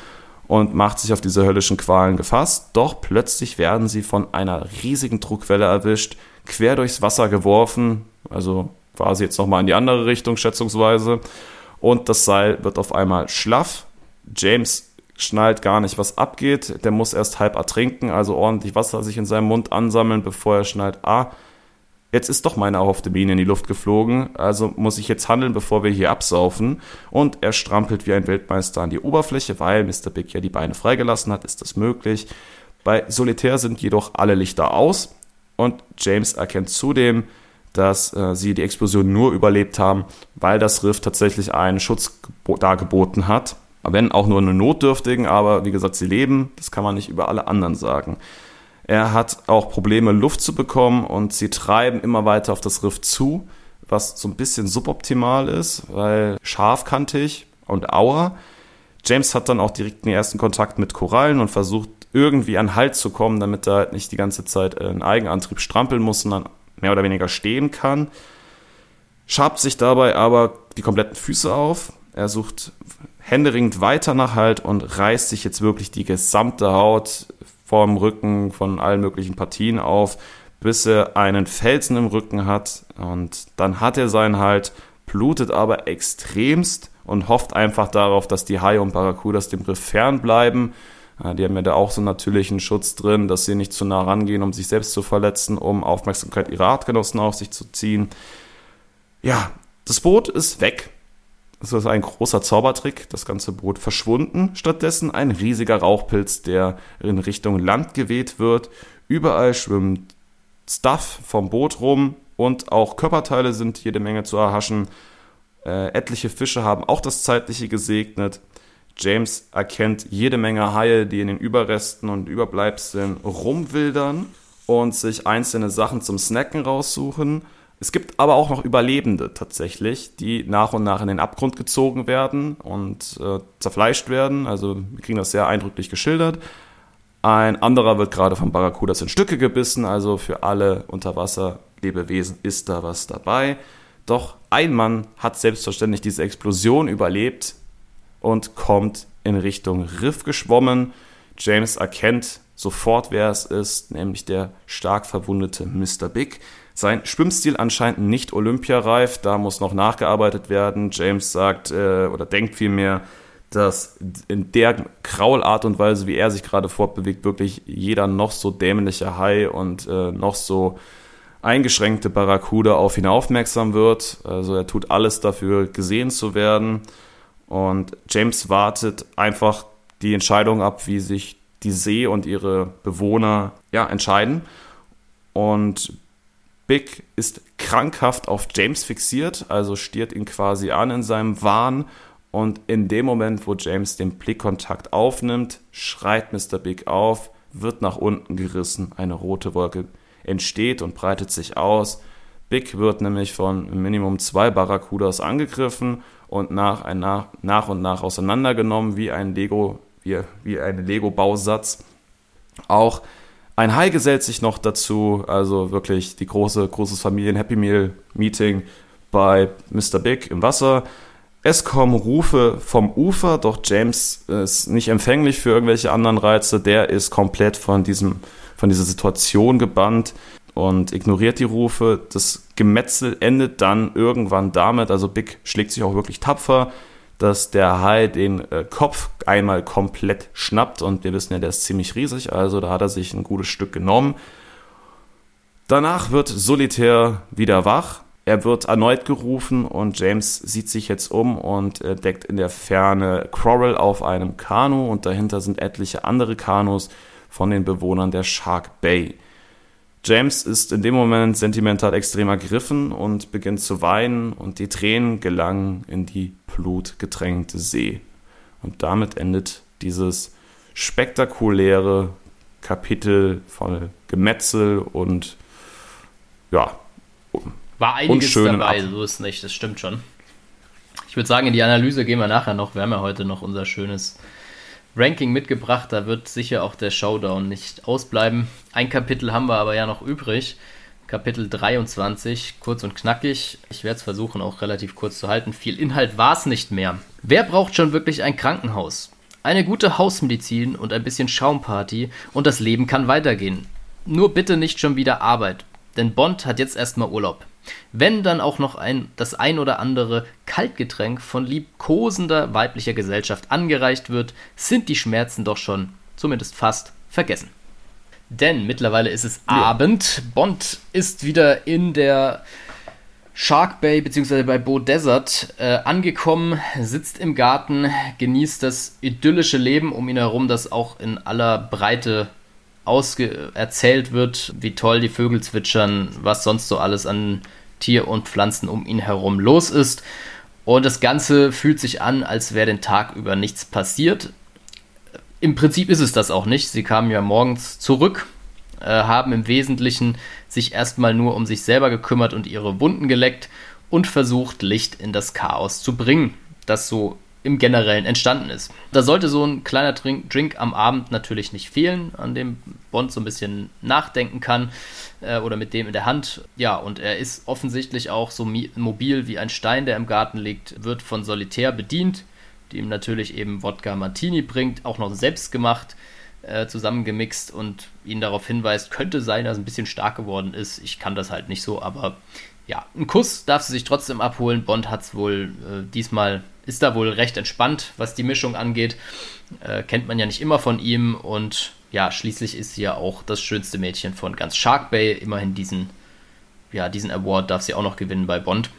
und macht sich auf diese höllischen Qualen gefasst. Doch plötzlich werden sie von einer riesigen Druckwelle erwischt, quer durchs Wasser geworfen, also quasi jetzt nochmal in die andere Richtung schätzungsweise. Und das Seil wird auf einmal schlaff. James schnallt gar nicht, was abgeht. Der muss erst halb ertrinken, also ordentlich Wasser sich in seinem Mund ansammeln, bevor er schnallt, ah, jetzt ist doch meine erhoffte Biene in die Luft geflogen, also muss ich jetzt handeln, bevor wir hier absaufen. Und er strampelt wie ein Weltmeister an die Oberfläche, weil Mister Big ja die Beine freigelassen hat, ist das möglich. Bei Solitär sind jedoch alle Lichter aus und James erkennt zudem, dass äh, sie die Explosion nur überlebt haben, weil das Riff tatsächlich einen Schutz dargeboten hat. Wenn auch nur einen notdürftigen, aber wie gesagt, sie leben, das kann man nicht über alle anderen sagen. Er hat auch Probleme, Luft zu bekommen und sie treiben immer weiter auf das Riff zu, was so ein bisschen suboptimal ist, weil scharfkantig und Auer. James hat dann auch direkt den ersten Kontakt mit Korallen und versucht irgendwie an Halt zu kommen, damit er halt nicht die ganze Zeit in Eigenantrieb strampeln muss, sondern mehr oder weniger stehen kann. Schabt sich dabei aber die kompletten Füße auf. Er sucht händeringend weiter nach Halt und reißt sich jetzt wirklich die gesamte Haut vorm Rücken von allen möglichen Partien auf, bis er einen Felsen im Rücken hat. Und dann hat er seinen Halt, blutet aber extremst und hofft einfach darauf, dass die Haie und Barracudas dem Riff fernbleiben. Die haben ja da auch so einen natürlichen Schutz drin, dass sie nicht zu nah rangehen, um sich selbst zu verletzen, um Aufmerksamkeit ihrer Artgenossen auf sich zu ziehen. Ja, das Boot ist weg. Das ist ein großer Zaubertrick, das ganze Boot verschwunden. Stattdessen ein riesiger Rauchpilz, der in Richtung Land geweht wird. Überall schwimmt Stuff vom Boot rum und auch Körperteile sind jede Menge zu erhaschen. Äh, etliche Fische haben auch das Zeitliche gesegnet. James erkennt jede Menge Haie, die in den Überresten und Überbleibseln rumwildern und sich einzelne Sachen zum Snacken raussuchen. Es gibt aber auch noch Überlebende tatsächlich, die nach und nach in den Abgrund gezogen werden und äh, zerfleischt werden. Also wir kriegen das sehr eindrücklich geschildert. Ein anderer wird gerade von Barracudas in Stücke gebissen, also für alle Unterwasserlebewesen ist da was dabei. Doch ein Mann hat selbstverständlich diese Explosion überlebt und kommt in Richtung Riff geschwommen. James erkennt sofort, wer es ist, nämlich der stark verwundete Mister Big. Sein Schwimmstil anscheinend nicht olympiareif, da muss noch nachgearbeitet werden. James sagt äh, oder denkt vielmehr, dass in der Kraulart und Weise, wie er sich gerade fortbewegt, wirklich jeder noch so dämliche Hai und äh, noch so eingeschränkte Barracuda auf ihn aufmerksam wird. Also er tut alles dafür, gesehen zu werden. Und James wartet einfach die Entscheidung ab, wie sich die See und ihre Bewohner ja, entscheiden. Und Big ist krankhaft auf James fixiert, also stiert ihn quasi an in seinem Wahn. Und in dem Moment, wo James den Blickkontakt aufnimmt, schreit Mister Big auf, wird nach unten gerissen. Eine rote Wolke entsteht und breitet sich aus. Big wird nämlich von Minimum zwei Barracudas angegriffen und nach, ein, nach, nach und nach auseinandergenommen wie ein Lego, wie, wie ein Lego-Bausatz. Auch ein Hai gesellt sich noch dazu, also wirklich die große, großes Familien-Happy Meal-Meeting bei Mister Big im Wasser. Es kommen Rufe vom Ufer, doch James ist nicht empfänglich für irgendwelche anderen Reize. Der ist komplett von, diesem, von dieser Situation gebannt und ignoriert die Rufe. Das Gemetzel endet dann irgendwann damit, also Big schlägt sich auch wirklich tapfer, dass der Hai den äh, Kopf einmal komplett schnappt und wir wissen ja, der ist ziemlich riesig, also da hat er sich ein gutes Stück genommen. Danach wird Solitär wieder wach, er wird erneut gerufen und James sieht sich jetzt um und entdeckt in der Ferne Coral auf einem Kanu und dahinter sind etliche andere Kanus von den Bewohnern der Shark Bay. James ist in dem Moment sentimental extrem ergriffen und beginnt zu weinen und die Tränen gelangen in die blutgetränkte See. Und damit endet dieses spektakuläre Kapitel von Gemetzel und ja,
war einiges dabei, so ist nicht, das stimmt schon. Ich würde sagen, in die Analyse gehen wir nachher noch. Wir haben ja heute noch unser schönes Ranking mitgebracht, da wird sicher auch der Showdown nicht ausbleiben. Ein Kapitel haben wir aber ja noch übrig, Kapitel dreiundzwanzig, kurz und knackig. Ich werde es versuchen, auch relativ kurz zu halten. Viel Inhalt war es nicht mehr. Wer braucht schon wirklich ein Krankenhaus? Eine gute Hausmedizin und ein bisschen Schaumparty und das Leben kann weitergehen. Nur bitte nicht schon wieder Arbeit, denn Bond hat jetzt erstmal Urlaub. Wenn dann auch noch ein, das ein oder andere Kaltgetränk von liebkosender weiblicher Gesellschaft angereicht wird, sind die Schmerzen doch schon, zumindest fast, vergessen. Denn mittlerweile ist es ja. Abend, Bond ist wieder in der Shark Bay bzw. bei Beau Desert äh, angekommen, sitzt im Garten, genießt das idyllische Leben um ihn herum, das auch in aller Breite ausge- erzählt wird, wie toll die Vögel zwitschern, was sonst so alles an Tier und Pflanzen um ihn herum los ist. Und das Ganze fühlt sich an, als wäre den Tag über nichts passiert. Im Prinzip ist es das auch nicht. Sie kamen ja morgens zurück, äh, haben im Wesentlichen sich erstmal nur um sich selber gekümmert und ihre Wunden geleckt und versucht, Licht in das Chaos zu bringen, das so im Generellen entstanden ist. Da sollte so ein kleiner Drink, Drink am Abend natürlich nicht fehlen, an dem Bond so ein bisschen nachdenken kann äh, oder mit dem in der Hand. Ja, und er ist offensichtlich auch so mi- mobil wie ein Stein, der im Garten liegt, wird von Solitär bedient, die ihm natürlich eben Wodka Martini bringt, auch noch selbst gemacht, äh, zusammengemixt und ihn darauf hinweist, könnte sein, dass er ein bisschen stark geworden ist. Ich kann das halt nicht so, aber ja, einen Kuss darf sie sich trotzdem abholen. Bond hat's wohl äh, diesmal, ist da wohl recht entspannt, was die Mischung angeht. Äh, kennt man ja nicht immer von ihm und ja, schließlich ist sie ja auch das schönste Mädchen von ganz Shark Bay. Immerhin diesen, ja, diesen Award darf sie auch noch gewinnen bei Bond.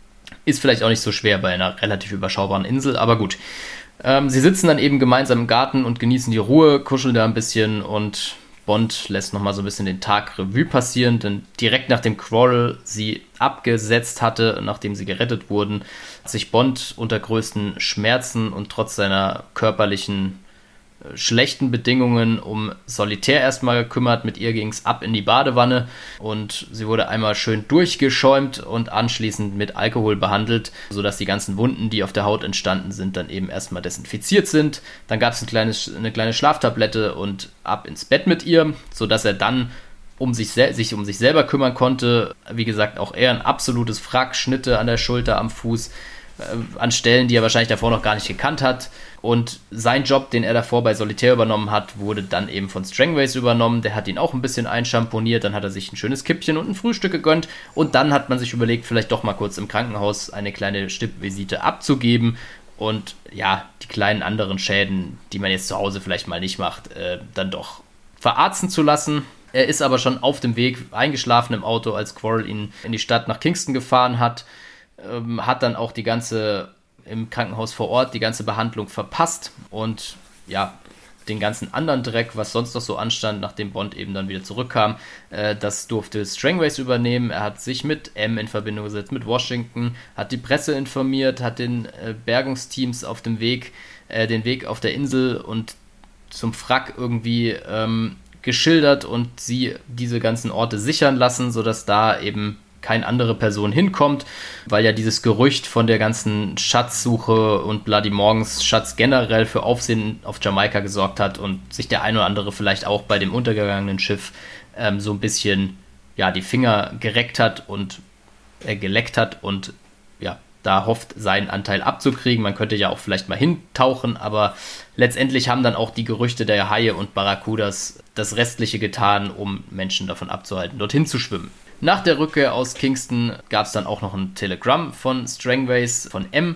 Ist vielleicht auch nicht so schwer bei einer relativ überschaubaren Insel, aber gut. Ähm, sie sitzen dann eben gemeinsam im Garten und genießen die Ruhe, kuscheln da ein bisschen und Bond lässt nochmal so ein bisschen den Tag Revue passieren, denn direkt nach dem Quarrel sie abgesetzt hatte, nachdem sie gerettet wurden, hat sich Bond unter größten Schmerzen und trotz seiner körperlichen äh, schlechten Bedingungen um Solitär erstmal gekümmert. Mit ihr ging es ab in die Badewanne und sie wurde einmal schön durchgeschäumt und anschließend mit Alkohol behandelt, sodass die ganzen Wunden, die auf der Haut entstanden sind, dann eben erstmal desinfiziert sind. Dann gab es ein kleines, eine kleine Schlaftablette und ab ins Bett mit ihr, sodass er dann um sich, sel- sich um sich selber kümmern konnte. Wie gesagt, auch er ein absolutes Frack, Schnitte an der Schulter, am Fuß, äh, an Stellen, die er wahrscheinlich davor noch gar nicht gekannt hat. Und sein Job, den er davor bei Solitär übernommen hat, wurde dann eben von Strangways übernommen. Der hat ihn auch ein bisschen einschamponiert, dann hat er sich ein schönes Kippchen und ein Frühstück gegönnt. Und dann hat man sich überlegt, vielleicht doch mal kurz im Krankenhaus eine kleine Stippvisite abzugeben. Und ja, die kleinen anderen Schäden, die man jetzt zu Hause vielleicht mal nicht macht, äh, dann doch verarzten zu lassen. Er ist aber schon auf dem Weg eingeschlafen im Auto, als Quarrel ihn in die Stadt nach Kingston gefahren hat. Ähm, hat dann auch die ganze, im Krankenhaus vor Ort, die ganze Behandlung verpasst. Und ja, den ganzen anderen Dreck, was sonst noch so anstand, nachdem Bond eben dann wieder zurückkam, äh, das durfte Strangways übernehmen. Er hat sich mit M in Verbindung gesetzt, mit Washington, hat die Presse informiert, hat den äh, Bergungsteams auf dem Weg, äh, den Weg auf der Insel und zum Wrack irgendwie ähm, geschildert und sie diese ganzen Orte sichern lassen, sodass da eben keine andere Person hinkommt, weil ja dieses Gerücht von der ganzen Schatzsuche und Bloody Morgans Schatz generell für Aufsehen auf Jamaika gesorgt hat und sich der ein oder andere vielleicht auch bei dem untergegangenen Schiff ähm, so ein bisschen ja, die Finger gereckt hat und äh, geleckt hat und ja, da hofft, seinen Anteil abzukriegen. Man könnte ja auch vielleicht mal hintauchen, aber letztendlich haben dann auch die Gerüchte der Haie und Barracudas das Restliche getan, um Menschen davon abzuhalten, dorthin zu schwimmen. Nach der Rückkehr aus Kingston gab es dann auch noch ein Telegramm von Strangways, von M,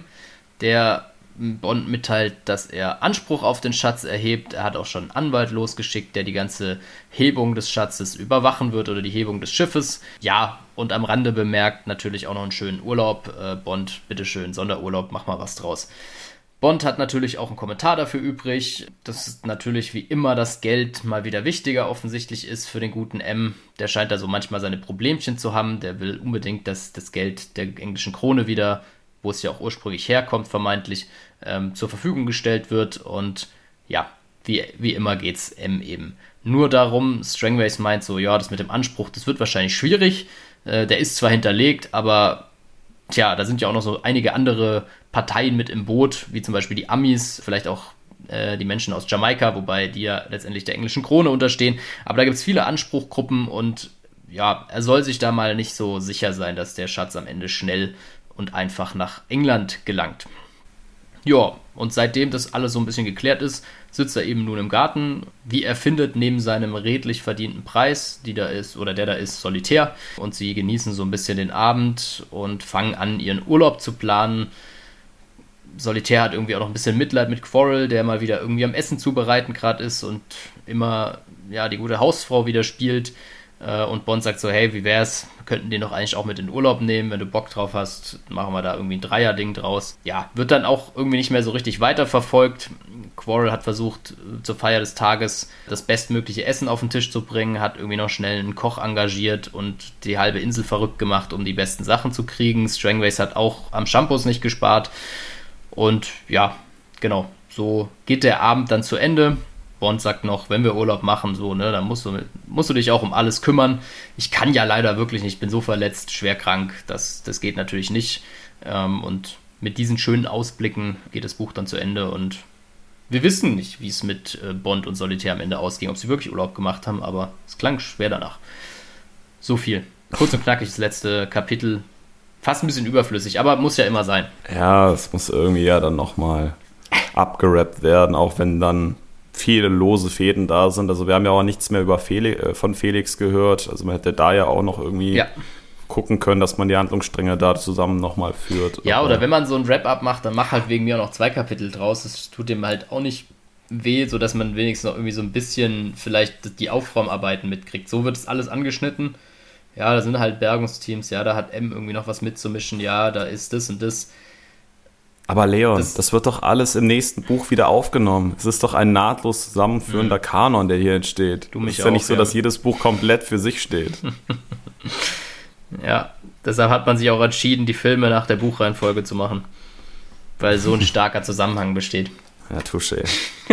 der Bond mitteilt, dass er Anspruch auf den Schatz erhebt. Er hat auch schon einen Anwalt losgeschickt, der die ganze Hebung des Schatzes überwachen wird oder die Hebung des Schiffes. Ja, und am Rande bemerkt natürlich auch noch einen schönen Urlaub. Äh, Bond, bitteschön, Sonderurlaub, mach mal was draus. Bond hat natürlich auch einen Kommentar dafür übrig, dass natürlich wie immer das Geld mal wieder wichtiger offensichtlich ist für den guten M. Der scheint da so manchmal seine Problemchen zu haben. Der will unbedingt, dass das Geld der englischen Krone wieder, wo es ja auch ursprünglich herkommt, vermeintlich, ähm, zur Verfügung gestellt wird. Und ja, wie, wie immer geht's M eben nur darum. Strangways meint so, ja, das mit dem Anspruch, das wird wahrscheinlich schwierig. Äh, der ist zwar hinterlegt, aber tja, da sind ja auch noch so einige andere Parteien mit im Boot, wie zum Beispiel die Amis, vielleicht auch äh, die Menschen aus Jamaika, wobei die ja letztendlich der englischen Krone unterstehen. Aber da gibt es viele Anspruchgruppen und ja, er soll sich da mal nicht so sicher sein, dass der Schatz am Ende schnell und einfach nach England gelangt. Ja, und seitdem das alles so ein bisschen geklärt ist, sitzt er eben nun im Garten. Wie er findet, neben seinem redlich verdienten Preis, die da ist, oder der da ist, Solitär. Und sie genießen so ein bisschen den Abend und fangen an, ihren Urlaub zu planen. Solitär hat irgendwie auch noch ein bisschen Mitleid mit Quarrel, der mal wieder irgendwie am Essen zubereiten gerade ist und immer ja die gute Hausfrau wieder spielt. Und Bond sagt so, hey, wie wär's? Wir könnten den doch eigentlich auch mit in den Urlaub nehmen, wenn du Bock drauf hast, machen wir da irgendwie ein Dreier-Ding draus. Ja, wird dann auch irgendwie nicht mehr so richtig weiterverfolgt. Quarrel hat versucht, zur Feier des Tages das bestmögliche Essen auf den Tisch zu bringen, hat irgendwie noch schnell einen Koch engagiert und die halbe Insel verrückt gemacht, um die besten Sachen zu kriegen. Strangways hat auch am Shampoos nicht gespart. Und ja, genau, so geht der Abend dann zu Ende. Bond sagt noch, wenn wir Urlaub machen, so, ne, dann musst du, musst du dich auch um alles kümmern. Ich kann ja leider wirklich nicht, ich bin so verletzt, schwer krank, das, das geht natürlich nicht. Ähm, und mit diesen schönen Ausblicken geht das Buch dann zu Ende und wir wissen nicht, wie es mit äh, Bond und Solitär am Ende ausging, ob sie wirklich Urlaub gemacht haben, aber es klang schwer danach. So viel. Kurz und knackig das letzte Kapitel. Fast ein bisschen überflüssig, aber muss ja immer sein.
Ja, es muss irgendwie ja dann nochmal abgerappt werden, auch wenn dann viele lose Fäden da sind. Also wir haben ja auch nichts mehr über Felix, äh, von Felix gehört. Also man hätte da ja auch noch irgendwie ja. gucken können, dass man die Handlungsstränge da zusammen nochmal führt.
Ja,
aber
oder wenn man so ein Wrap-Up macht, dann mach halt wegen mir auch noch zwei Kapitel draus. Das tut dem halt auch nicht weh, sodass man wenigstens noch irgendwie so ein bisschen vielleicht die Aufräumarbeiten mitkriegt. So wird es alles angeschnitten. Ja, da sind halt Bergungsteams, ja, da hat M irgendwie noch was mitzumischen, ja, da ist das und das.
Aber Leon, das, das wird doch alles im nächsten Buch wieder aufgenommen. Es ist doch ein nahtlos zusammenführender mhm. Kanon, der hier entsteht. Du mich es ist ja auch, nicht so, ja. dass jedes Buch komplett für sich steht.
Ja, deshalb hat man sich auch entschieden, die Filme nach der Buchreihenfolge zu machen. Weil so ein starker Zusammenhang besteht.
Ja, touché.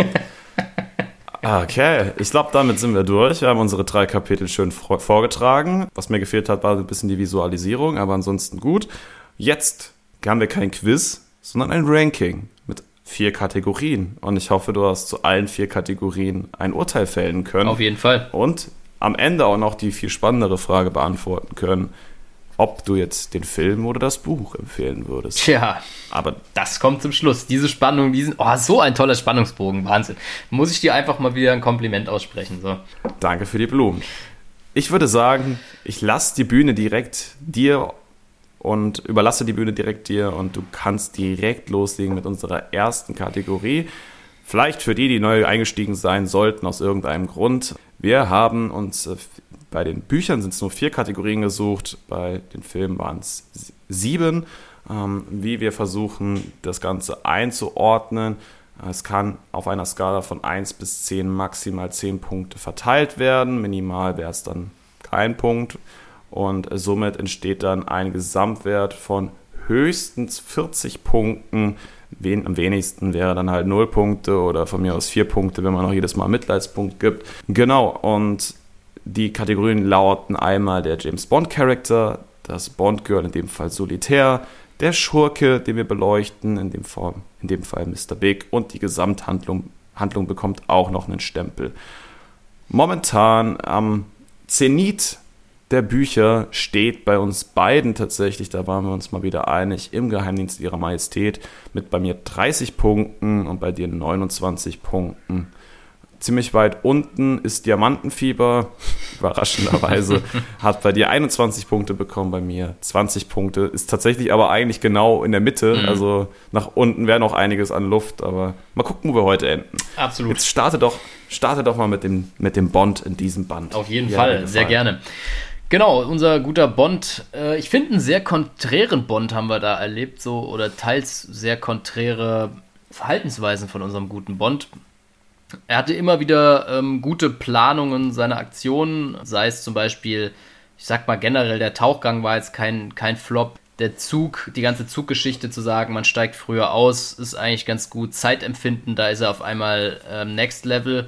Okay, ich glaube, damit sind wir durch. Wir haben unsere drei Kapitel schön vorgetragen. Was mir gefehlt hat, war ein bisschen die Visualisierung, aber ansonsten gut. Jetzt haben wir kein Quiz, sondern ein Ranking mit vier Kategorien. Und ich hoffe, du hast zu allen vier Kategorien ein Urteil fällen können.
Auf jeden Fall.
Und am Ende auch noch die viel spannendere Frage beantworten können, ob du jetzt den Film oder das Buch empfehlen würdest.
Tja, aber das kommt zum Schluss. Diese Spannung, diesen, oh, so ein toller Spannungsbogen, Wahnsinn. Muss ich dir einfach mal wieder ein Kompliment aussprechen. So.
Danke für die Blumen. Ich würde sagen, ich lasse die Bühne direkt dir und überlasse die Bühne direkt dir und du kannst direkt loslegen mit unserer ersten Kategorie. Vielleicht für die, die neu eingestiegen sein sollten, aus irgendeinem Grund. Wir haben uns, bei den Büchern sind es nur vier Kategorien gesucht, bei den Filmen waren es sieben. Ähm, wie wir versuchen, das Ganze einzuordnen. Es kann auf einer Skala von eins bis zehn maximal zehn Punkte verteilt werden. Minimal wäre es dann kein Punkt. Und somit entsteht dann ein Gesamtwert von höchstens vierzig Punkten. Wen, am wenigsten wäre dann halt null Punkte oder von mir aus vier Punkte, wenn man noch jedes Mal einen Mitleidspunkt gibt. Genau, und die Kategorien lauten einmal der James Bond Charakter, das Bond Girl, in dem Fall Solitär, der Schurke, den wir beleuchten, in dem Fall, in dem Fall Mister Big, und die Gesamthandlung Handlung bekommt auch noch einen Stempel. Momentan am Zenit der Bücher steht bei uns beiden tatsächlich, da waren wir uns mal wieder einig, im Geheimdienst ihrer Majestät mit bei mir dreißig Punkten und bei dir neunundzwanzig Punkten. Ziemlich weit unten ist Diamantenfieber, überraschenderweise, hat bei dir einundzwanzig Punkte bekommen, bei mir zwanzig Punkte, ist tatsächlich aber eigentlich genau in der Mitte, mhm. also nach unten wäre noch einiges an Luft, aber mal gucken, wo wir heute enden.
Absolut.
Jetzt starte doch, starte doch mal mit dem, mit dem Bond in diesem Band.
Auf jeden Fall, sehr gerne. Genau, unser guter Bond. Äh, ich finde, einen sehr konträren Bond haben wir da erlebt, so, oder teils sehr konträre Verhaltensweisen von unserem guten Bond. Er hatte immer wieder ähm, gute Planungen seiner Aktionen, sei es zum Beispiel, ich sag mal generell, der Tauchgang war jetzt kein, kein Flop. Der Zug, die ganze Zuggeschichte zu sagen, man steigt früher aus, ist eigentlich ganz gut. Zeitempfinden, da ist er auf einmal ähm, Next Level.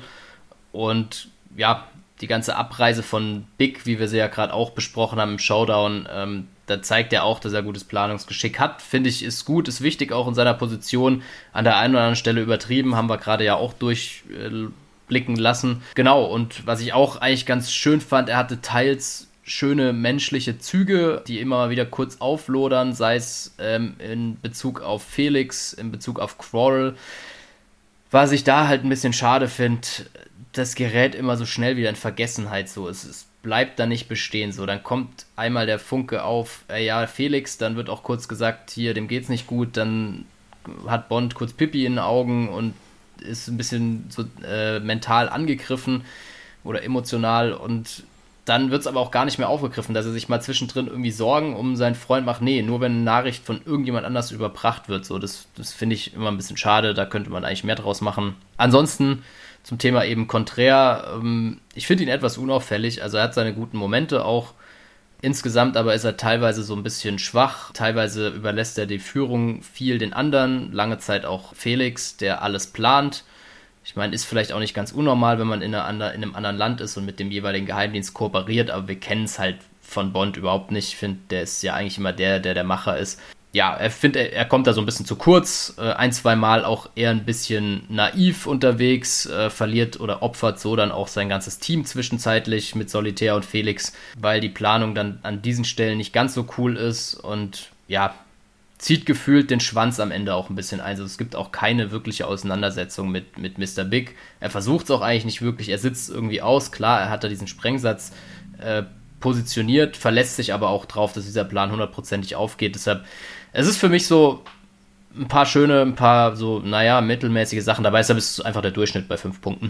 Und ja, die ganze Abreise von Big, wie wir sie ja gerade auch besprochen haben im Showdown, ähm, da zeigt er auch, dass er gutes Planungsgeschick hat. Finde ich, ist gut, ist wichtig auch in seiner Position. An der einen oder anderen Stelle übertrieben, haben wir gerade ja auch durchblicken äh, lassen. Genau, und was ich auch eigentlich ganz schön fand, er hatte teils schöne menschliche Züge, die immer wieder kurz auflodern, sei es ähm, in Bezug auf Felix, in Bezug auf Quarrel. Was ich da halt ein bisschen schade finde, das gerät immer so schnell wieder in Vergessenheit, so es, es bleibt da nicht bestehen, so dann kommt einmal der Funke auf, äh, ja Felix, dann wird auch kurz gesagt, hier, dem geht's nicht gut, dann hat Bond kurz Pipi in den Augen und ist ein bisschen so äh, mental angegriffen oder emotional und dann wird es aber auch gar nicht mehr aufgegriffen, dass er sich mal zwischendrin irgendwie Sorgen um seinen Freund macht. Nee, nur wenn eine Nachricht von irgendjemand anders überbracht wird. So, das das finde ich immer ein bisschen schade, da könnte man eigentlich mehr draus machen. Ansonsten zum Thema eben Konträr, ähm, ich finde ihn etwas unauffällig, also er hat seine guten Momente auch. Insgesamt aber ist er teilweise so ein bisschen schwach, teilweise überlässt er die Führung viel den anderen, lange Zeit auch Felix, der alles plant. Ich meine, ist vielleicht auch nicht ganz unnormal, wenn man in, einer, in einem anderen Land ist und mit dem jeweiligen Geheimdienst kooperiert, aber wir kennen es halt von Bond überhaupt nicht. Ich finde, der ist ja eigentlich immer der, der der Macher ist. Ja, er finde, er, er kommt da so ein bisschen zu kurz, äh, ein, zwei Mal auch eher ein bisschen naiv unterwegs, äh, verliert oder opfert so dann auch sein ganzes Team zwischenzeitlich mit Solitär und Felix, weil die Planung dann an diesen Stellen nicht ganz so cool ist und ja, zieht gefühlt den Schwanz am Ende auch ein bisschen ein. Also es gibt auch keine wirkliche Auseinandersetzung mit, mit Mister Big. Er versucht es auch eigentlich nicht wirklich. Er sitzt irgendwie aus. Klar, er hat da diesen Sprengsatz äh, positioniert, verlässt sich aber auch drauf, dass dieser Plan hundertprozentig aufgeht. Deshalb, es ist für mich so ein paar schöne, ein paar so, naja, mittelmäßige Sachen dabei. Deshalb ist es einfach der Durchschnitt bei fünf Punkten.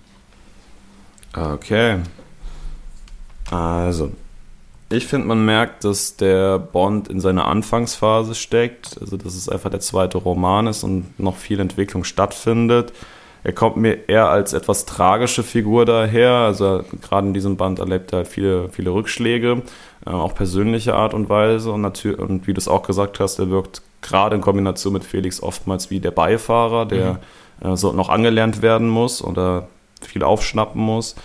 Okay. Also, ich finde, man merkt, dass der Bond in seiner Anfangsphase steckt, also dass es einfach der zweite Roman ist und noch viel Entwicklung stattfindet. Er kommt mir eher als etwas tragische Figur daher, also gerade in diesem Band erlebt er halt viele, viele Rückschläge, äh, auch persönliche Art und Weise und, natürlich, und wie du es auch gesagt hast, er wirkt gerade in Kombination mit Felix oftmals wie der Beifahrer, der mhm. äh, so noch angelernt werden muss oder viel aufschnappen muss.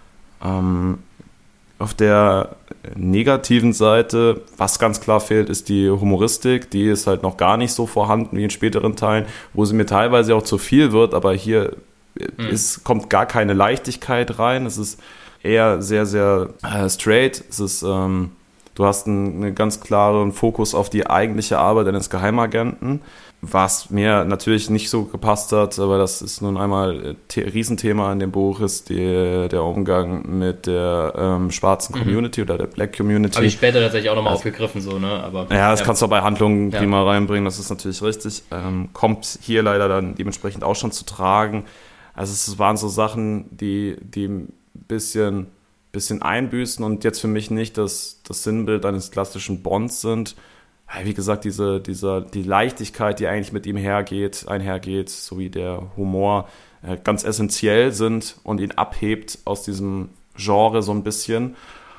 Ähm, Auf der negativen Seite, was ganz klar fehlt, ist die Humoristik. Die ist halt noch gar nicht so vorhanden wie in späteren Teilen, wo sie mir teilweise auch zu viel wird, aber hier mhm. ist, kommt gar keine Leichtigkeit rein. Es ist eher sehr, sehr äh, straight. Es ist, ähm, du hast einen, einen ganz klaren Fokus auf die eigentliche Arbeit eines Geheimagenten, was mir natürlich nicht so gepasst hat, aber das ist nun einmal ein Riesenthema in dem Buch, ist die, der Umgang mit der ähm, schwarzen Community mhm. oder der Black Community.
Habe ich später tatsächlich auch nochmal also, aufgegriffen, so, ne? Aber,
ja, das ja. kannst du auch bei Handlungen ja. prima reinbringen, das ist natürlich richtig. Ähm, kommt hier leider dann dementsprechend auch schon zu tragen. Also es waren so Sachen, die, die ein bisschen, bisschen einbüßen und jetzt für mich nicht das, das Sinnbild eines klassischen Bonds sind. Wie gesagt, diese, diese, die Leichtigkeit, die eigentlich mit ihm hergeht, einhergeht, sowie der Humor, äh, ganz essentiell sind und ihn abhebt aus diesem Genre so ein bisschen.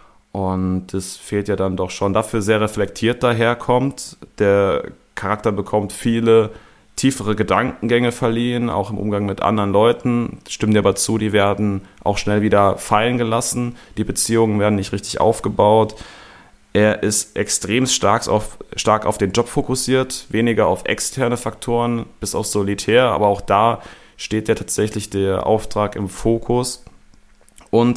Und das fehlt ja dann doch schon. Dafür sehr reflektiert daherkommt. Der Charakter bekommt viele tiefere Gedankengänge verliehen, auch im Umgang mit anderen Leuten. Stimmen dir aber zu, die werden auch schnell wieder fallen gelassen. Die Beziehungen werden nicht richtig aufgebaut. Er ist extrem stark auf, stark auf den Job fokussiert, weniger auf externe Faktoren, bis auf Solitär, aber auch da steht ja tatsächlich der Auftrag im Fokus. Und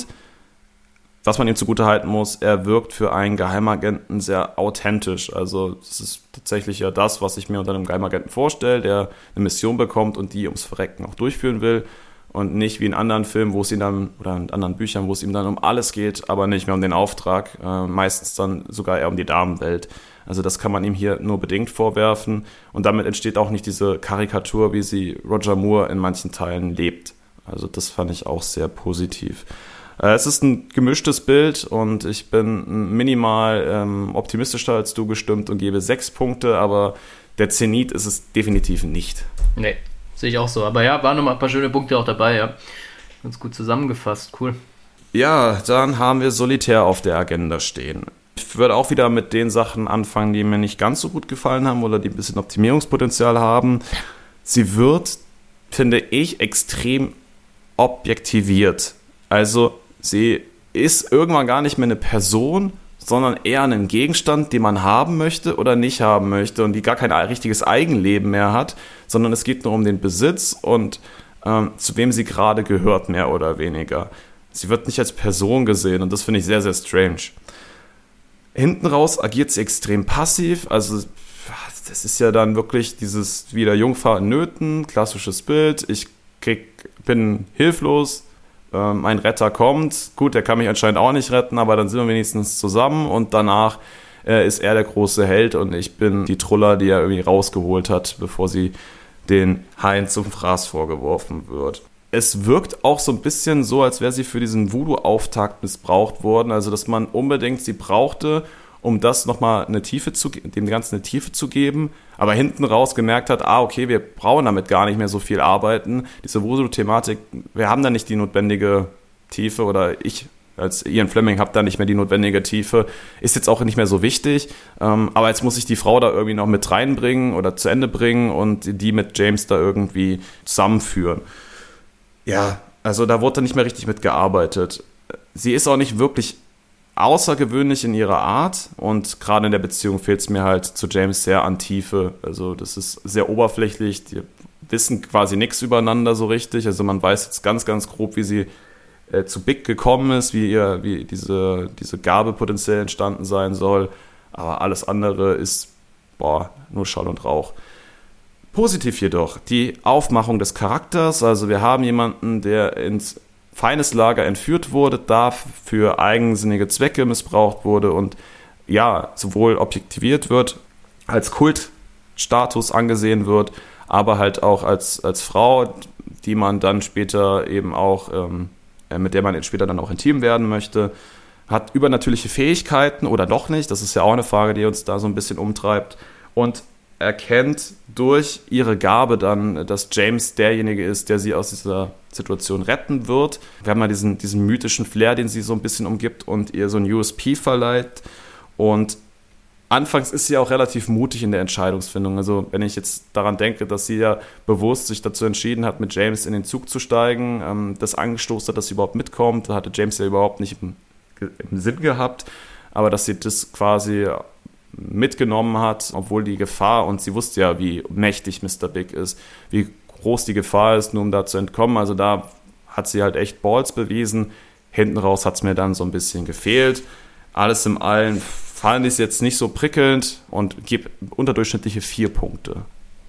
was man ihm zugutehalten muss, er wirkt für einen Geheimagenten sehr authentisch. Also das ist tatsächlich ja das, was ich mir unter einem Geheimagenten vorstelle, der eine Mission bekommt und die ums Verrecken auch durchführen will. Und nicht wie in anderen Filmen, wo es ihm dann, oder in anderen Büchern, wo es ihm dann um alles geht, aber nicht mehr um den Auftrag, äh, meistens dann sogar eher um die Damenwelt. Also das kann man ihm hier nur bedingt vorwerfen und damit entsteht auch nicht diese Karikatur, wie sie Roger Moore in manchen Teilen lebt. Also das fand ich auch sehr positiv. Äh, es ist ein gemischtes Bild und ich bin minimal ähm, optimistischer als du gestimmt und gebe sechs Punkte, aber der Zenit ist es definitiv nicht.
Nee. Sehe ich auch so. Aber ja, waren nochmal ein paar schöne Punkte auch dabei, ja. Ganz gut zusammengefasst, cool.
Ja, dann haben wir Solitär auf der Agenda stehen. Ich würde auch wieder mit den Sachen anfangen, die mir nicht ganz so gut gefallen haben oder die ein bisschen Optimierungspotenzial haben. Sie wird, finde ich, extrem objektiviert. Also sie ist irgendwann gar nicht mehr eine Person, sondern eher einen Gegenstand, den man haben möchte oder nicht haben möchte und die gar kein richtiges Eigenleben mehr hat, sondern es geht nur um den Besitz und ähm, zu wem sie gerade gehört, mehr oder weniger. Sie wird nicht als Person gesehen und das finde ich sehr, sehr strange. Hinten raus agiert sie extrem passiv, also das ist ja dann wirklich dieses wieder Jungfrau in Nöten, klassisches Bild, ich krieg, bin hilflos, äh, mein Retter kommt, gut, der kann mich anscheinend auch nicht retten, aber dann sind wir wenigstens zusammen und danach äh, ist er der große Held und ich bin die Truller, die er irgendwie rausgeholt hat, bevor sie den Haien zum Fraß vorgeworfen wird. Es wirkt auch so ein bisschen so, als wäre sie für diesen Voodoo-Auftakt missbraucht worden, also dass man unbedingt sie brauchte, um das nochmal eine Tiefe zu, dem Ganzen eine Tiefe zu geben, aber hinten raus gemerkt hat, ah, okay, wir brauchen damit gar nicht mehr so viel arbeiten. Diese Voodoo-Thematik, wir haben da nicht die notwendige Tiefe oder ich als Ian Fleming habe da nicht mehr die notwendige Tiefe, ist jetzt auch nicht mehr so wichtig, ähm, aber jetzt muss ich die Frau da irgendwie noch mit reinbringen oder zu Ende bringen und die mit James da irgendwie zusammenführen. Ja, also da wurde nicht mehr richtig mitgearbeitet. Sie ist auch nicht wirklich außergewöhnlich in ihrer Art und gerade in der Beziehung fehlt es mir halt zu James sehr an Tiefe. Also das ist sehr oberflächlich, die wissen quasi nichts übereinander so richtig. Also man weiß jetzt ganz, ganz grob, wie sie äh, zu Big gekommen ist, wie ihr, wie diese, diese Gabe potenziell entstanden sein soll. Aber alles andere ist, boah, nur Schall und Rauch. Positiv jedoch die Aufmachung des Charakters. Also wir haben jemanden, der ins feines Lager entführt wurde, da für eigensinnige Zwecke missbraucht wurde und ja, sowohl objektiviert wird, als Kultstatus angesehen wird, aber halt auch als, als Frau, die man dann später eben auch, ähm, mit der man später dann auch intim werden möchte, hat übernatürliche Fähigkeiten oder doch nicht, das ist ja auch eine Frage, die uns da so ein bisschen umtreibt und erkennt durch ihre Gabe dann, dass James derjenige ist, der sie aus dieser Situation retten wird. Wir haben mal diesen, diesen mythischen Flair, den sie so ein bisschen umgibt und ihr so ein U S P verleiht. Und anfangs ist sie auch relativ mutig in der Entscheidungsfindung. Also wenn ich jetzt daran denke, dass sie ja bewusst sich dazu entschieden hat, mit James in den Zug zu steigen, ähm, das angestoßen hat, dass sie überhaupt mitkommt, da hatte James ja überhaupt nicht im, im Sinn gehabt, aber dass sie das quasi mitgenommen hat, obwohl die Gefahr, und sie wusste ja, wie mächtig Mister Big ist, wie groß die Gefahr ist, nur um da zu entkommen. Also da hat sie halt echt Balls bewiesen. Hinten raus hat es mir dann so ein bisschen gefehlt. Alles im Allen fand ich es jetzt nicht so prickelnd und gebe unterdurchschnittliche vier Punkte.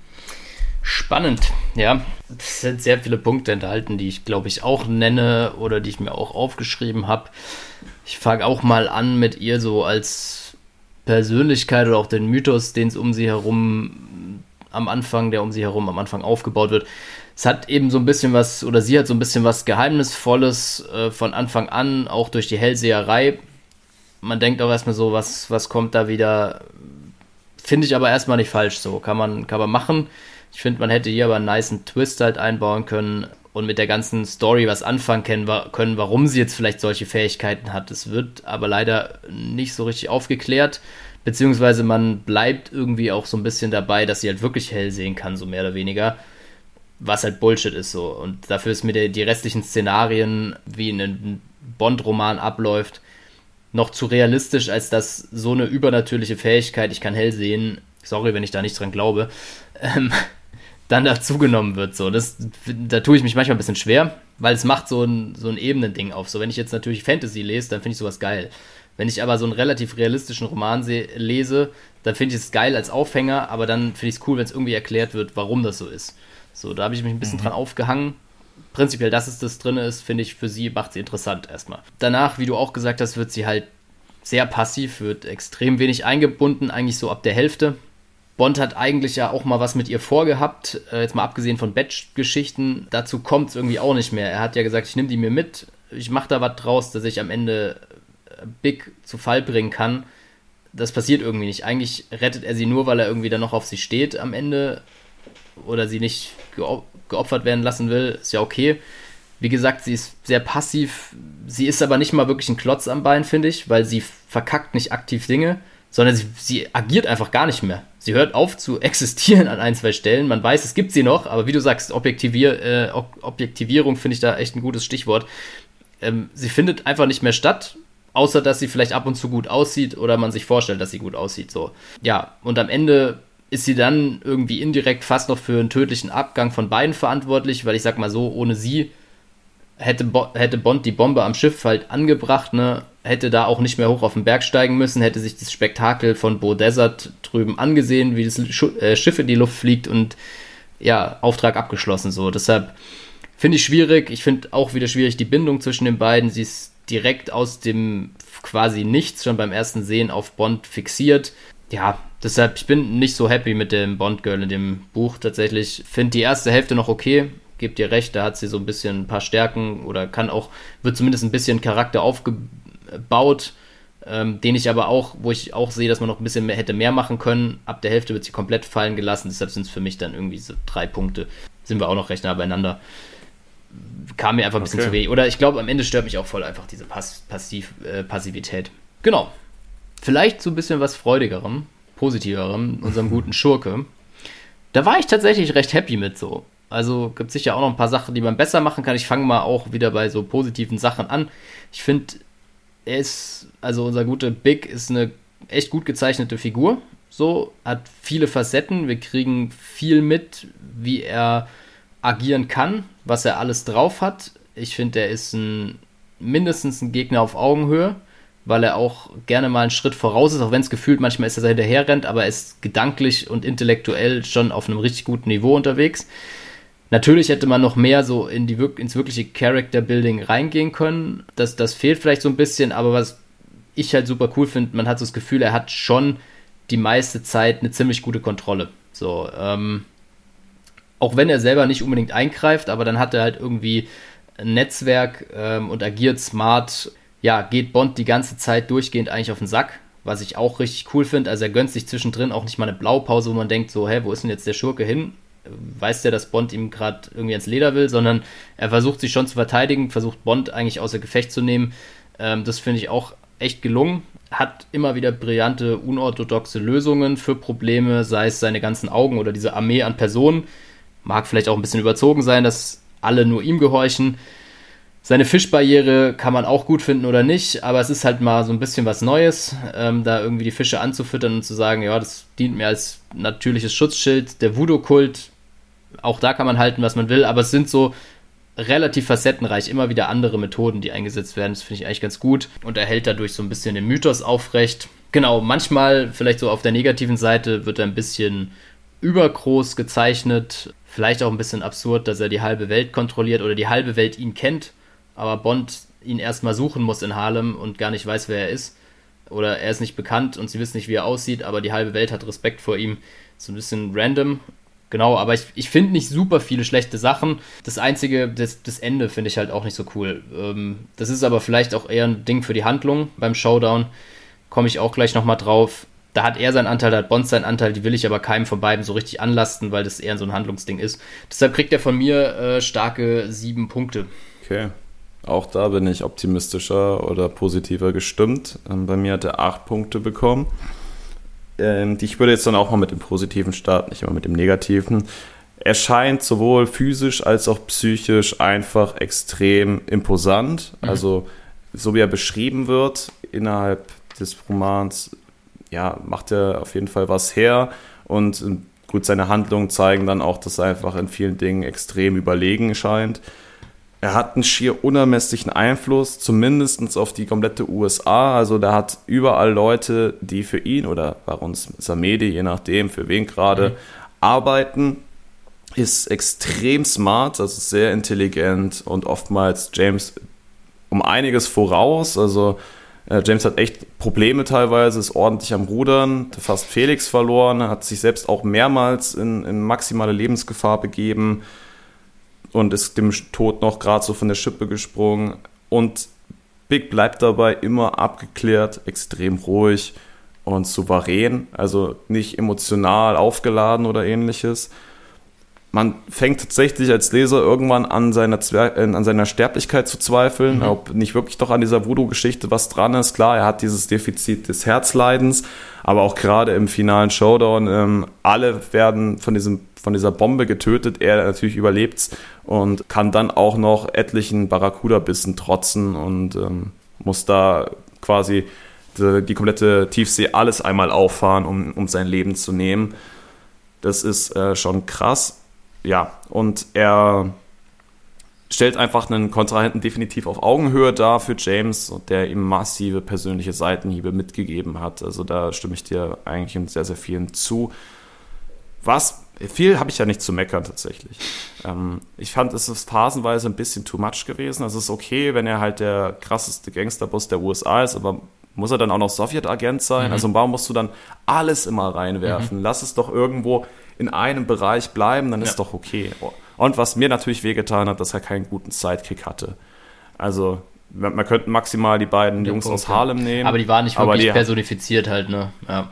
Spannend, ja. Es sind sehr viele Punkte enthalten, die ich, glaube ich, auch nenne oder die ich mir auch aufgeschrieben habe. Ich fange auch mal an mit ihr so als Persönlichkeit oder auch den Mythos, den es um sie herum am Anfang, der um sie herum am Anfang aufgebaut wird. Es hat eben so ein bisschen was, oder sie hat so ein bisschen was Geheimnisvolles äh, von Anfang an, auch durch die Hellseherei. Man denkt auch erstmal so, was, was kommt da wieder, finde ich aber erstmal nicht falsch so, kann man, kann man machen. Ich finde, man hätte hier aber einen nicen Twist halt einbauen können und mit der ganzen Story was anfangen können, warum sie jetzt vielleicht solche Fähigkeiten hat. Es wird aber leider nicht so richtig aufgeklärt, beziehungsweise man bleibt irgendwie auch so ein bisschen dabei, dass sie halt wirklich hell sehen kann, so mehr oder weniger, was halt Bullshit ist so. Und dafür ist mir der, die restlichen Szenarien, wie in einem Bond-Roman abläuft, noch zu realistisch, als dass so eine übernatürliche Fähigkeit, ich kann hell sehen, sorry, wenn ich da nicht dran glaube, ähm, dann dazugenommen wird. So. Das, da tue ich mich manchmal ein bisschen schwer, weil es macht so ein, so ein Ebenen-Ding auf. So, wenn ich jetzt natürlich Fantasy lese, dann finde ich sowas geil. Wenn ich aber so einen relativ realistischen Roman se- lese, dann finde ich es geil als Aufhänger, aber dann finde ich es cool, wenn es irgendwie erklärt wird, warum das so ist. So, da habe ich mich ein bisschen mhm. dran aufgehangen. Prinzipiell, dass es das drin ist, finde ich, für sie macht sie interessant erstmal. Danach, wie du auch gesagt hast, wird sie halt sehr passiv, wird extrem wenig eingebunden, eigentlich so ab der Hälfte. Bond hat eigentlich ja auch mal was mit ihr vorgehabt, äh, jetzt mal abgesehen von Batch-Geschichten, dazu kommt es irgendwie auch nicht mehr. Er hat ja gesagt, ich nehme die mir mit, ich mache da was draus, dass ich am Ende Big zu Fall bringen kann. Das passiert irgendwie nicht. Eigentlich rettet er sie nur, weil er irgendwie dann noch auf sie steht am Ende oder sie nicht geop- geopfert werden lassen will, ist ja okay. Wie gesagt, sie ist sehr passiv, sie ist aber nicht mal wirklich ein Klotz am Bein, finde ich, weil sie verkackt nicht aktiv Dinge, sondern sie, sie agiert einfach gar nicht mehr. Sie hört auf zu existieren an ein, zwei Stellen. Man weiß, es gibt sie noch, aber wie du sagst, Objektivier, äh, Ob- Objektivierung finde ich da echt ein gutes Stichwort. Ähm, sie findet einfach nicht mehr statt, außer dass sie vielleicht ab und zu gut aussieht oder man sich vorstellt, dass sie gut aussieht. So. Ja, und am Ende ist sie dann irgendwie indirekt fast noch für einen tödlichen Abgang von beiden verantwortlich, weil ich sag mal so, ohne sie hätte, Bo- hätte Bond die Bombe am Schiff halt angebracht, ne, hätte da auch nicht mehr hoch auf den Berg steigen müssen, hätte sich das Spektakel von Beau Desert drüben angesehen, wie das Schu- äh, Schiff in die Luft fliegt und ja, Auftrag abgeschlossen. So. Deshalb finde ich schwierig. Ich finde auch wieder schwierig die Bindung zwischen den beiden. Sie ist direkt aus dem quasi Nichts schon beim ersten Sehen auf Bond fixiert. Ja, deshalb, ich bin nicht so happy mit dem Bond-Girl in dem Buch tatsächlich. Finde die erste Hälfte noch okay. Gebt ihr recht, da hat sie so ein bisschen ein paar Stärken oder kann auch, wird zumindest ein bisschen Charakter aufgebaut, ähm, den ich aber auch, wo ich auch sehe, dass man noch ein bisschen mehr hätte mehr machen können. Ab der Hälfte wird sie komplett fallen gelassen, deshalb sind es für mich dann irgendwie so drei Punkte. Sind wir auch noch recht nah beieinander. Kam mir einfach ein bisschen okay. zu weh. Oder ich glaube, am Ende stört mich auch voll einfach diese Pass- Passiv, äh, Passivität. Genau. Vielleicht so ein bisschen was Freudigerem, Positiverem, unserem guten Schurke. Da war ich tatsächlich recht happy mit so. Also gibt es sicher auch noch ein paar Sachen, die man besser machen kann. Ich fange mal auch wieder bei so positiven Sachen an. Ich finde, er ist, also unser guter Big ist eine echt gut gezeichnete Figur. So, hat viele Facetten. Wir kriegen viel mit, wie er agieren kann, was er alles drauf hat. Ich finde, er ist ein, mindestens ein Gegner auf Augenhöhe, weil er auch gerne mal einen Schritt voraus ist, auch wenn es gefühlt manchmal ist, dass er hinterher rennt, aber er ist gedanklich und intellektuell schon auf einem richtig guten Niveau unterwegs. Natürlich hätte man noch mehr so in die, ins wirkliche Character-Building reingehen können. Das, das fehlt vielleicht so ein bisschen, aber was ich halt super cool finde, man hat so das Gefühl, er hat schon die meiste Zeit eine ziemlich gute Kontrolle. So, ähm, auch wenn er selber nicht unbedingt eingreift, aber dann hat er halt irgendwie ein Netzwerk ähm, und agiert smart. Ja, geht Bond die ganze Zeit durchgehend eigentlich auf den Sack, was ich auch richtig cool finde. Also er gönnt sich zwischendrin auch nicht mal eine Blaupause, wo man denkt so, hä, wo ist denn jetzt der Schurke hin? Weiß der, dass Bond ihm gerade irgendwie ins Leder will, sondern er versucht sich schon zu verteidigen, versucht Bond eigentlich außer Gefecht zu nehmen. Ähm, das finde ich auch echt gelungen. Hat immer wieder brillante, unorthodoxe Lösungen für Probleme, sei es seine ganzen Augen oder diese Armee an Personen. Mag vielleicht auch ein bisschen überzogen sein, dass alle nur ihm gehorchen. Seine Fischbarriere kann man auch gut finden oder nicht, aber es ist halt mal so ein bisschen was Neues, ähm, da irgendwie die Fische anzufüttern und zu sagen, ja, das dient mir als natürliches Schutzschild. Der Voodoo-Kult, auch da kann man halten, was man will, aber es sind so relativ facettenreich, immer wieder andere Methoden, die eingesetzt werden. Das finde ich eigentlich ganz gut und er hält dadurch so ein bisschen den Mythos aufrecht. Genau, manchmal, vielleicht so auf der negativen Seite, wird er ein bisschen übergroß gezeichnet, vielleicht auch ein bisschen absurd, dass er die halbe Welt kontrolliert oder die halbe Welt ihn kennt, aber Bond ihn erstmal suchen muss in Harlem und gar nicht weiß, wer er ist. Oder er ist nicht bekannt und sie wissen nicht, wie er aussieht, aber die halbe Welt hat Respekt vor ihm. So ein bisschen random. Genau, aber ich, ich finde nicht super viele schlechte Sachen. Das Einzige, das, das Ende finde ich halt auch nicht so cool. Ähm, das ist aber vielleicht auch eher ein Ding für die Handlung beim Showdown. Komme ich auch gleich nochmal drauf. Da hat er seinen Anteil, da hat Bond seinen Anteil, die will ich aber keinem von beiden so richtig anlasten, weil das eher so ein Handlungsding ist. Deshalb kriegt er von mir äh, starke sieben Punkte.
Okay, auch da bin ich optimistischer oder positiver gestimmt. Ähm, bei mir hat er acht Punkte bekommen. Ähm, die, ich würde jetzt dann auch mal mit dem Positiven starten, nicht immer mit dem Negativen. Er scheint sowohl physisch als auch psychisch einfach extrem imposant. Mhm. Also so wie er beschrieben wird innerhalb des Romans, ja, macht er auf jeden Fall was her und gut, seine Handlungen zeigen dann auch, dass er einfach in vielen Dingen extrem überlegen scheint. Er hat einen schier unermesslichen Einfluss, zumindest auf die komplette U S A, also der hat überall Leute, die für ihn oder bei uns ist er Medi, je nachdem, für wen gerade, mhm. arbeiten, ist extrem smart, also sehr intelligent und oftmals James um einiges voraus, also James hat echt Probleme teilweise, ist ordentlich am Rudern, hat fast Felix verloren, hat sich selbst auch mehrmals in, in maximale Lebensgefahr begeben und ist dem Tod noch gerade so von der Schippe gesprungen. Und Big bleibt dabei immer abgeklärt, extrem ruhig und souverän, also nicht emotional aufgeladen oder ähnliches. Man fängt tatsächlich als Leser irgendwann an seiner, Zwer- äh, an seiner Sterblichkeit zu zweifeln, mhm. ob nicht wirklich doch an dieser Voodoo-Geschichte was dran ist. Klar, er hat dieses Defizit des Herzleidens, aber auch gerade im finalen Showdown, ähm, alle werden von, diesem, von dieser Bombe getötet, er natürlich überlebt's und kann dann auch noch etlichen Barracuda-Bissen trotzen und ähm, muss da quasi die, die komplette Tiefsee alles einmal auffahren, um, um sein Leben zu nehmen. Das ist äh, schon krass. Ja, und er stellt einfach einen Kontrahenten definitiv auf Augenhöhe dar für James und der ihm massive persönliche Seitenhiebe mitgegeben hat. Also da stimme ich dir eigentlich in sehr, sehr vielen zu. Was, viel habe ich ja nicht zu meckern tatsächlich. Ähm, ich fand, es ist phasenweise ein bisschen too much gewesen. Also es ist okay, wenn er halt der krasseste Gangsterboss der U S A ist, aber muss er dann auch noch Sowjetagent sein? Mhm. Also warum musst du dann alles immer reinwerfen? Mhm. Lass es doch irgendwo in einem Bereich bleiben, dann ist ja. doch okay. Und was mir natürlich wehgetan hat, dass er keinen guten Sidekick hatte. Also man, man könnte maximal die beiden Den Jungs Punkt, aus Harlem nehmen.
Aber die waren nicht wirklich die, personifiziert halt, ne? Ja.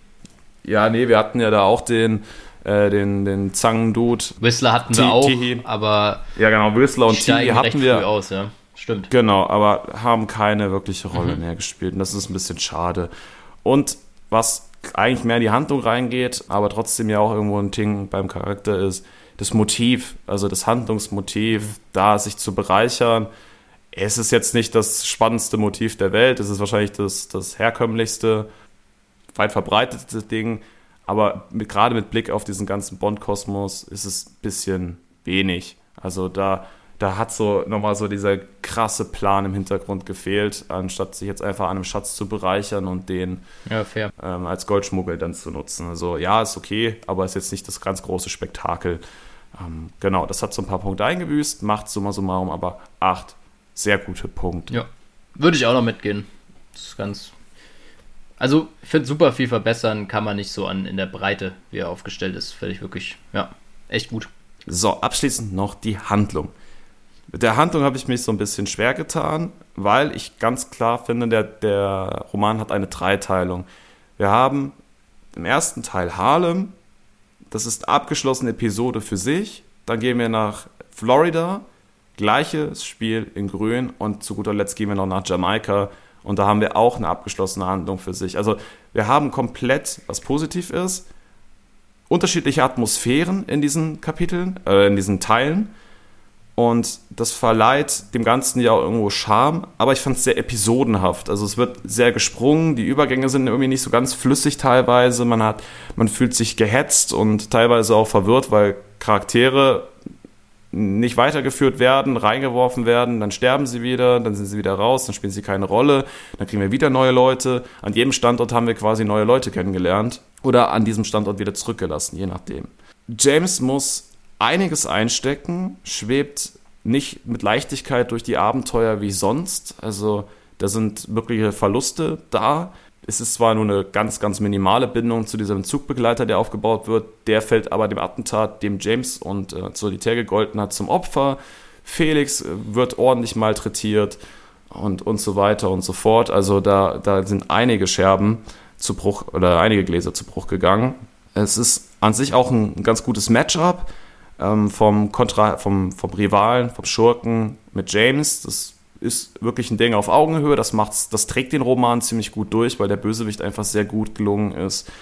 Ja, nee, wir hatten ja da auch den, äh, den, den Zangen-Dude.
Whistler hatten wir auch, aber
ja genau, Whistler und T hatten wir.
Früh aus, ja. Stimmt.
Genau, aber haben keine wirkliche Rolle mhm. mehr gespielt und das ist ein bisschen schade. Und was eigentlich mehr in die Handlung reingeht, aber trotzdem ja auch irgendwo ein Ding beim Charakter ist, das Motiv, also das Handlungsmotiv, da sich zu bereichern. Es ist jetzt nicht das spannendste Motiv der Welt, es ist wahrscheinlich das, das herkömmlichste, weit verbreitete Ding, aber mit, gerade mit Blick auf diesen ganzen Bond-Kosmos ist es ein bisschen wenig. Also da, da hat so nochmal so dieser krasse Plan im Hintergrund gefehlt, anstatt sich jetzt einfach an einem Schatz zu bereichern und den
ja, fair.
Ähm, als Goldschmuggel dann zu nutzen. Also ja, ist okay, aber ist jetzt nicht das ganz große Spektakel. Ähm, genau, das hat so ein paar Punkte eingebüßt, macht summa summarum aber acht sehr gute Punkte.
Ja, würde ich auch noch mitgehen. Das ist ganz... Also, ich finde, super viel verbessern kann man nicht so an in der Breite, wie er aufgestellt ist. Finde ich wirklich, ja, echt gut.
So, abschließend noch die Handlung. Mit der Handlung habe ich mich so ein bisschen schwer getan, weil ich ganz klar finde, der, der Roman hat eine Dreiteilung. Wir haben im ersten Teil Harlem, das ist eine abgeschlossene Episode für sich. Dann gehen wir nach Florida, gleiches Spiel in Grün und zu guter Letzt gehen wir noch nach Jamaika und da haben wir auch eine abgeschlossene Handlung für sich. Also wir haben komplett, was positiv ist, unterschiedliche Atmosphären in diesen Kapiteln, äh, in diesen Teilen. Und das verleiht dem Ganzen ja auch irgendwo Charme, aber ich fand es sehr episodenhaft. Also es wird sehr gesprungen, die Übergänge sind irgendwie nicht so ganz flüssig teilweise. Man hat, man fühlt sich gehetzt und teilweise auch verwirrt, weil Charaktere nicht weitergeführt werden, reingeworfen werden, dann sterben sie wieder, dann sind sie wieder raus, dann spielen sie keine Rolle, dann kriegen wir wieder neue Leute. An jedem Standort haben wir quasi neue Leute kennengelernt oder an diesem Standort wieder zurückgelassen, je nachdem. James muss einiges einstecken, schwebt nicht mit Leichtigkeit durch die Abenteuer wie sonst. Also da sind wirkliche Verluste da. Es ist zwar nur eine ganz, ganz minimale Bindung zu diesem Zugbegleiter, der aufgebaut wird. Der fällt aber dem Attentat, dem James und äh, Solitär gegolten hat, zum Opfer. Felix wird ordentlich malträtiert und, und so weiter und so fort. Also da, da sind einige Scherben zu Bruch oder einige Gläser zu Bruch gegangen. Es ist an sich auch ein ganz gutes Matchup. Vom, Kontra, vom, vom Rivalen, vom Schurken mit James. Das ist wirklich ein Ding auf Augenhöhe. Das, macht's, das trägt den Roman ziemlich gut durch, weil der Bösewicht einfach sehr gut gelungen ist.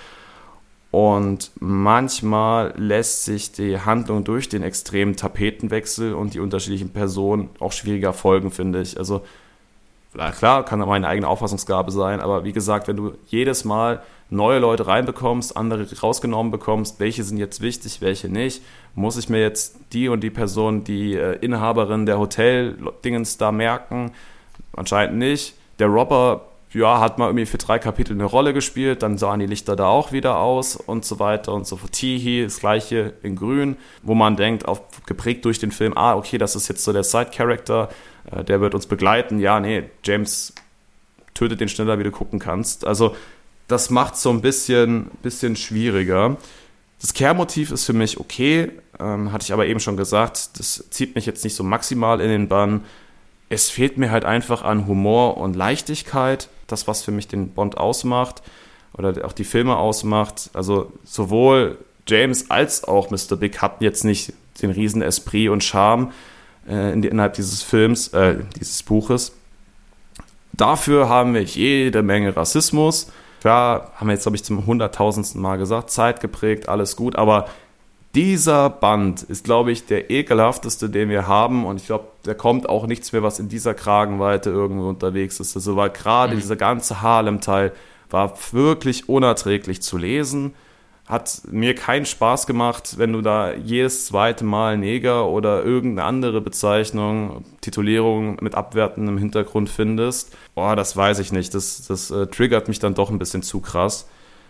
Und manchmal lässt sich die Handlung durch den extremen Tapetenwechsel und die unterschiedlichen Personen auch schwieriger folgen, finde ich. Also klar, kann meine eigene Auffassungsgabe sein, aber wie gesagt, wenn du jedes Mal neue Leute reinbekommst, andere rausgenommen bekommst, welche sind jetzt wichtig, welche nicht, muss ich mir jetzt die und die Person, die äh, Inhaberin der Hotel-Dingens da merken? Anscheinend nicht. Der Robber, ja, hat mal irgendwie für drei Kapitel eine Rolle gespielt, dann sahen die Lichter da auch wieder aus und so weiter und so fort. Teehee, das gleiche in Grün, wo man denkt, auf, geprägt durch den Film, ah, okay, das ist jetzt so der Side-Character, äh, der wird uns begleiten. Ja, nee, James tötet den schneller, wie du gucken kannst. Also das macht es so ein bisschen, bisschen schwieriger. Das Kehrmotiv ist für mich okay, ähm, hatte ich aber eben schon gesagt, das zieht mich jetzt nicht so maximal in den Bann. Es fehlt mir halt einfach an Humor und Leichtigkeit, das, was für mich den Bond ausmacht oder auch die Filme ausmacht. Also sowohl James als auch Mister Big hatten jetzt nicht den riesen Esprit und Charme äh, in die, innerhalb dieses Films, äh, dieses Buches. Dafür haben wir jede Menge Rassismus. Klar, haben wir jetzt, glaube ich, zum hunderttausendsten Mal gesagt, Zeit geprägt, alles gut, aber dieser Band ist, glaube ich, der ekelhafteste, den wir haben und ich glaube, da kommt auch nichts mehr, was in dieser Kragenweite irgendwo unterwegs ist. Also, weil gerade mhm. dieser ganze Harlem-Teil war wirklich unerträglich zu lesen, hat mir keinen Spaß gemacht, wenn du da jedes zweite Mal Neger oder irgendeine andere Bezeichnung, Titulierung mit abwertendem Hintergrund findest. Boah, das weiß ich nicht. Das, das äh, triggert mich dann doch ein bisschen zu krass.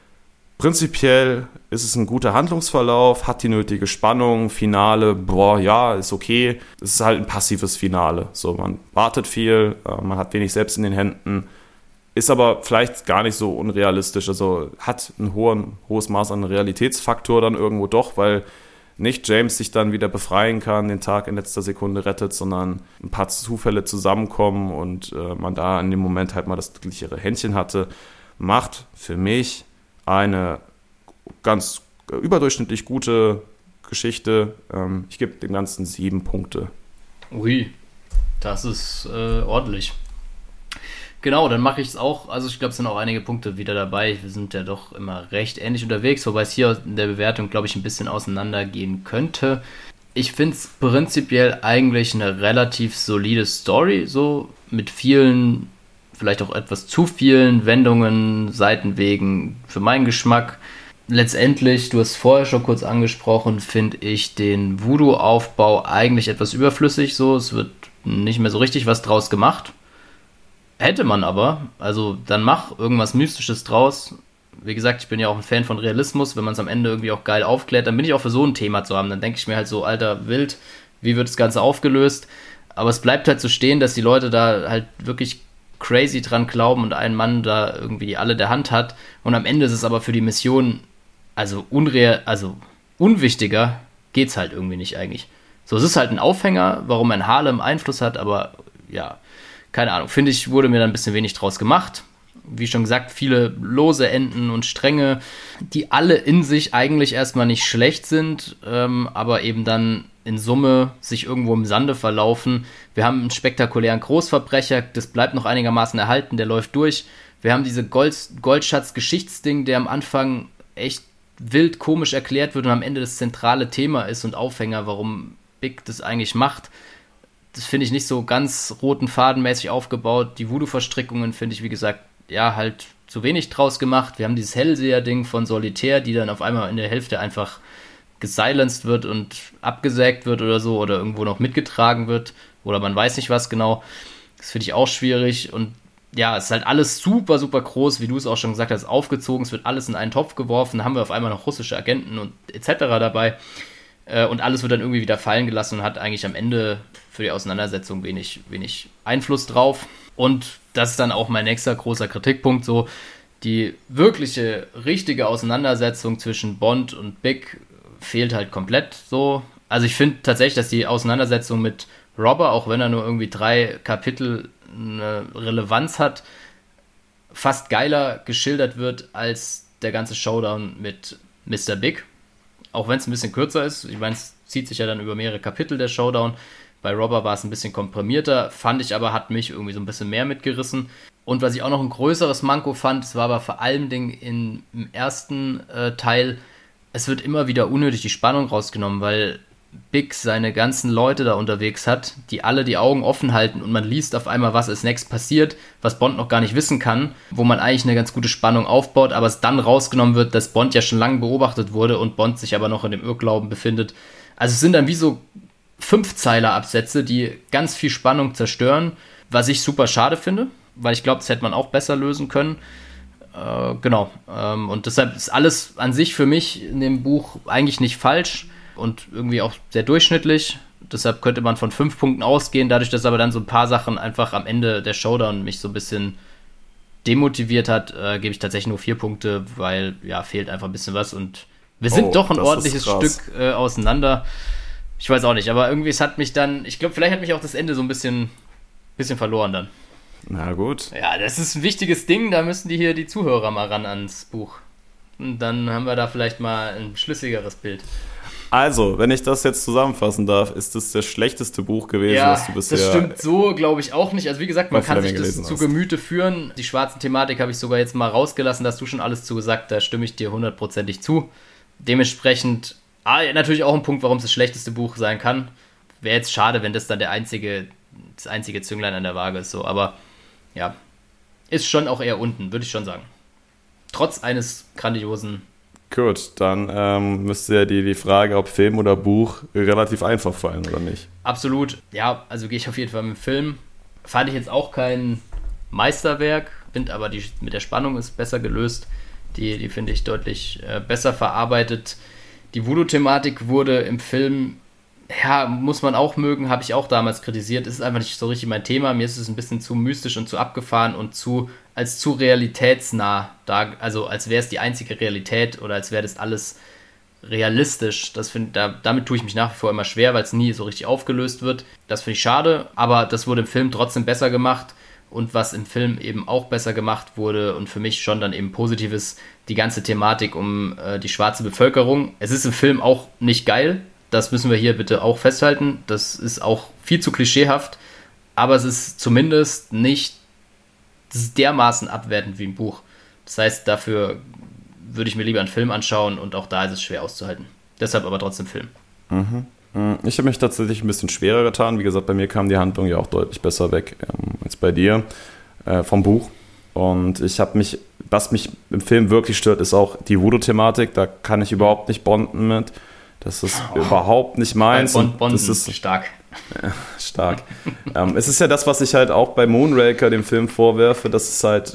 Prinzipiell ist es ein guter Handlungsverlauf, hat die nötige Spannung, Finale, boah, ja, ist okay. Es ist halt ein passives Finale. So, man wartet viel, äh, man hat wenig selbst in den Händen. Ist aber vielleicht gar nicht so unrealistisch, also hat ein hohen, hohes Maß an Realitätsfaktor dann irgendwo doch, weil nicht James sich dann wieder befreien kann, den Tag in letzter Sekunde rettet, sondern ein paar Zufälle zusammenkommen und äh, man da in dem Moment halt mal das glücklichere Händchen hatte, macht für mich eine ganz überdurchschnittlich gute Geschichte. Ähm, ich gebe dem Ganzen sieben Punkte.
Ui, das ist äh, ordentlich. Genau, dann mache ich es auch, also ich glaube, es sind auch einige Punkte wieder dabei. Wir sind ja doch immer recht ähnlich unterwegs, wobei es hier in der Bewertung, glaube ich, ein bisschen auseinandergehen könnte. Ich finde es prinzipiell eigentlich eine relativ solide Story, so mit vielen, vielleicht auch etwas zu vielen Wendungen, Seitenwegen für meinen Geschmack. Letztendlich, du hast vorher schon kurz angesprochen, finde ich den Voodoo-Aufbau eigentlich etwas überflüssig, so, es wird nicht mehr so richtig was draus gemacht. Hätte man aber, also dann mach irgendwas Mystisches draus. Wie gesagt, ich bin ja auch ein Fan von Realismus. Wenn man es am Ende irgendwie auch geil aufklärt, dann bin ich auch für so ein Thema zu haben. Dann denke ich mir halt so, alter, wild, wie wird das Ganze aufgelöst? Aber es bleibt halt so stehen, dass die Leute da halt wirklich crazy dran glauben und ein Mann da irgendwie alle der Hand hat. Und am Ende ist es aber für die Mission, also unreal, also unwichtiger, geht's halt irgendwie nicht eigentlich. So, es ist halt ein Aufhänger, warum ein Harlem Einfluss hat, aber ja, keine Ahnung, finde ich, wurde mir da ein bisschen wenig draus gemacht. Wie schon gesagt, viele lose Enden und Stränge, die alle in sich eigentlich erstmal nicht schlecht sind, ähm, aber eben dann in Summe sich irgendwo im Sande verlaufen. Wir haben einen spektakulären Großverbrecher, das bleibt noch einigermaßen erhalten, der läuft durch. Wir haben diese Gold, Goldschatz-Geschichtsding, der am Anfang echt wild komisch erklärt wird und am Ende das zentrale Thema ist und Aufhänger, warum Big das eigentlich macht. Das finde ich nicht so ganz roten Fadenmäßig aufgebaut. Die Voodoo-Verstrickungen finde ich, wie gesagt, ja, halt zu wenig draus gemacht. Wir haben dieses Hellseher-Ding von Solitär, die dann auf einmal in der Hälfte einfach gesilenced wird und abgesägt wird oder so oder irgendwo noch mitgetragen wird oder man weiß nicht was genau. Das finde ich auch schwierig und ja, es ist halt alles super, super groß, wie du es auch schon gesagt hast, aufgezogen. Es wird alles in einen Topf geworfen. Da haben wir auf einmal noch russische Agenten und et cetera dabei. Und alles wird dann irgendwie wieder fallen gelassen und hat eigentlich am Ende für die Auseinandersetzung wenig, wenig Einfluss drauf. Und das ist dann auch mein nächster großer Kritikpunkt, so die wirkliche, richtige Auseinandersetzung zwischen Bond und Big fehlt halt komplett so. Also ich finde tatsächlich, dass die Auseinandersetzung mit Robber, auch wenn er nur irgendwie drei Kapitel eine Relevanz hat, fast geiler geschildert wird als der ganze Showdown mit Mister Big. Auch wenn es ein bisschen kürzer ist. Ich meine, es zieht sich ja dann über mehrere Kapitel, der Showdown. Bei Robber war es ein bisschen komprimierter, fand ich aber, hat mich irgendwie so ein bisschen mehr mitgerissen. Und was ich auch noch ein größeres Manko fand, es war aber vor allem in, im ersten äh, Teil, es wird immer wieder unnötig die Spannung rausgenommen, weil Big seine ganzen Leute da unterwegs hat, die alle die Augen offen halten und man liest auf einmal, was als nächstes passiert, was Bond noch gar nicht wissen kann, wo man eigentlich eine ganz gute Spannung aufbaut, aber es dann rausgenommen wird, dass Bond ja schon lange beobachtet wurde und Bond sich aber noch in dem Irrglauben befindet. Also es sind dann wie so Fünfzeiler-Absätze, die ganz viel Spannung zerstören, was ich super schade finde, weil ich glaube, das hätte man auch besser lösen können. Äh, genau. Ähm, und deshalb ist alles an sich für mich in dem Buch eigentlich nicht falsch und irgendwie auch sehr durchschnittlich. Deshalb könnte man von fünf Punkten ausgehen. Dadurch, dass aber dann so ein paar Sachen einfach am Ende der Showdown mich so ein bisschen demotiviert hat, äh, gebe ich tatsächlich nur vier Punkte, weil ja, fehlt einfach ein bisschen was und wir sind oh, doch ein ordentliches Stück äh, auseinander. Ich weiß auch nicht, aber irgendwie, es hat mich dann, ich glaube, vielleicht hat mich auch das Ende so ein bisschen, bisschen verloren dann.
Na gut.
Ja, das ist ein wichtiges Ding, da müssen die hier die Zuhörer mal ran ans Buch. Und dann haben wir da vielleicht mal ein schlüssigeres Bild.
Also, wenn ich das jetzt zusammenfassen darf, ist das das schlechteste Buch gewesen,
ja,
was du bisher...
das stimmt so, glaube ich, auch nicht. Also wie gesagt, man kann sich das zu Gemüte führen. Die schwarzen Thematik habe ich sogar jetzt mal rausgelassen, da hast du schon alles zugesagt, da stimme ich dir hundertprozentig zu. Dementsprechend, ah, natürlich auch ein Punkt, warum es das schlechteste Buch sein kann. Wäre jetzt schade, wenn das dann der einzige, das einzige Zünglein an der Waage ist, so. Aber ja, ist schon auch eher unten, würde ich schon sagen. Trotz eines grandiosen
Gut, dann ähm, müsste ja die, die Frage, ob Film oder Buch, relativ einfach fallen, oder nicht?
Absolut. Ja, also gehe ich auf jeden Fall mit dem Film. Fand ich jetzt auch kein Meisterwerk, finde aber, die mit der Spannung ist besser gelöst. Die, die finde ich deutlich äh, besser verarbeitet. Die Voodoo-Thematik wurde im Film, ja, muss man auch mögen, habe ich auch damals kritisiert. Es ist einfach nicht so richtig mein Thema. Mir ist es ein bisschen zu mystisch und zu abgefahren und zu als zu realitätsnah, da, also als wäre es die einzige Realität oder als wäre das alles realistisch. Das find, da, damit tue ich mich nach wie vor immer schwer, weil es nie so richtig aufgelöst wird. Das finde ich schade, aber das wurde im Film trotzdem besser gemacht. Und was im Film eben auch besser gemacht wurde und für mich schon dann eben positiv ist, die ganze Thematik um äh, die schwarze Bevölkerung. Es ist im Film auch nicht geil, das müssen wir hier bitte auch festhalten. Das ist auch viel zu klischeehaft, aber es ist zumindest nicht dermaßen abwertend wie im Buch. Das heißt, dafür würde ich mir lieber einen Film anschauen und auch da ist es schwer auszuhalten. Deshalb aber trotzdem Film.
Mhm. Ich habe mich tatsächlich ein bisschen schwerer getan. Wie gesagt, bei mir kam die Handlung ja auch deutlich besser weg ähm, als bei dir äh, vom Buch. Und ich habe mich, was mich im Film wirklich stört, ist auch die Voodoo-Thematik. Da kann ich überhaupt nicht bonden mit. Das ist oh. überhaupt nicht meins.
Bon, Bonden,
das ist
stark.
Ja, stark. ähm, es ist ja das, was ich halt auch bei Moonraker dem Film vorwerfe, dass es halt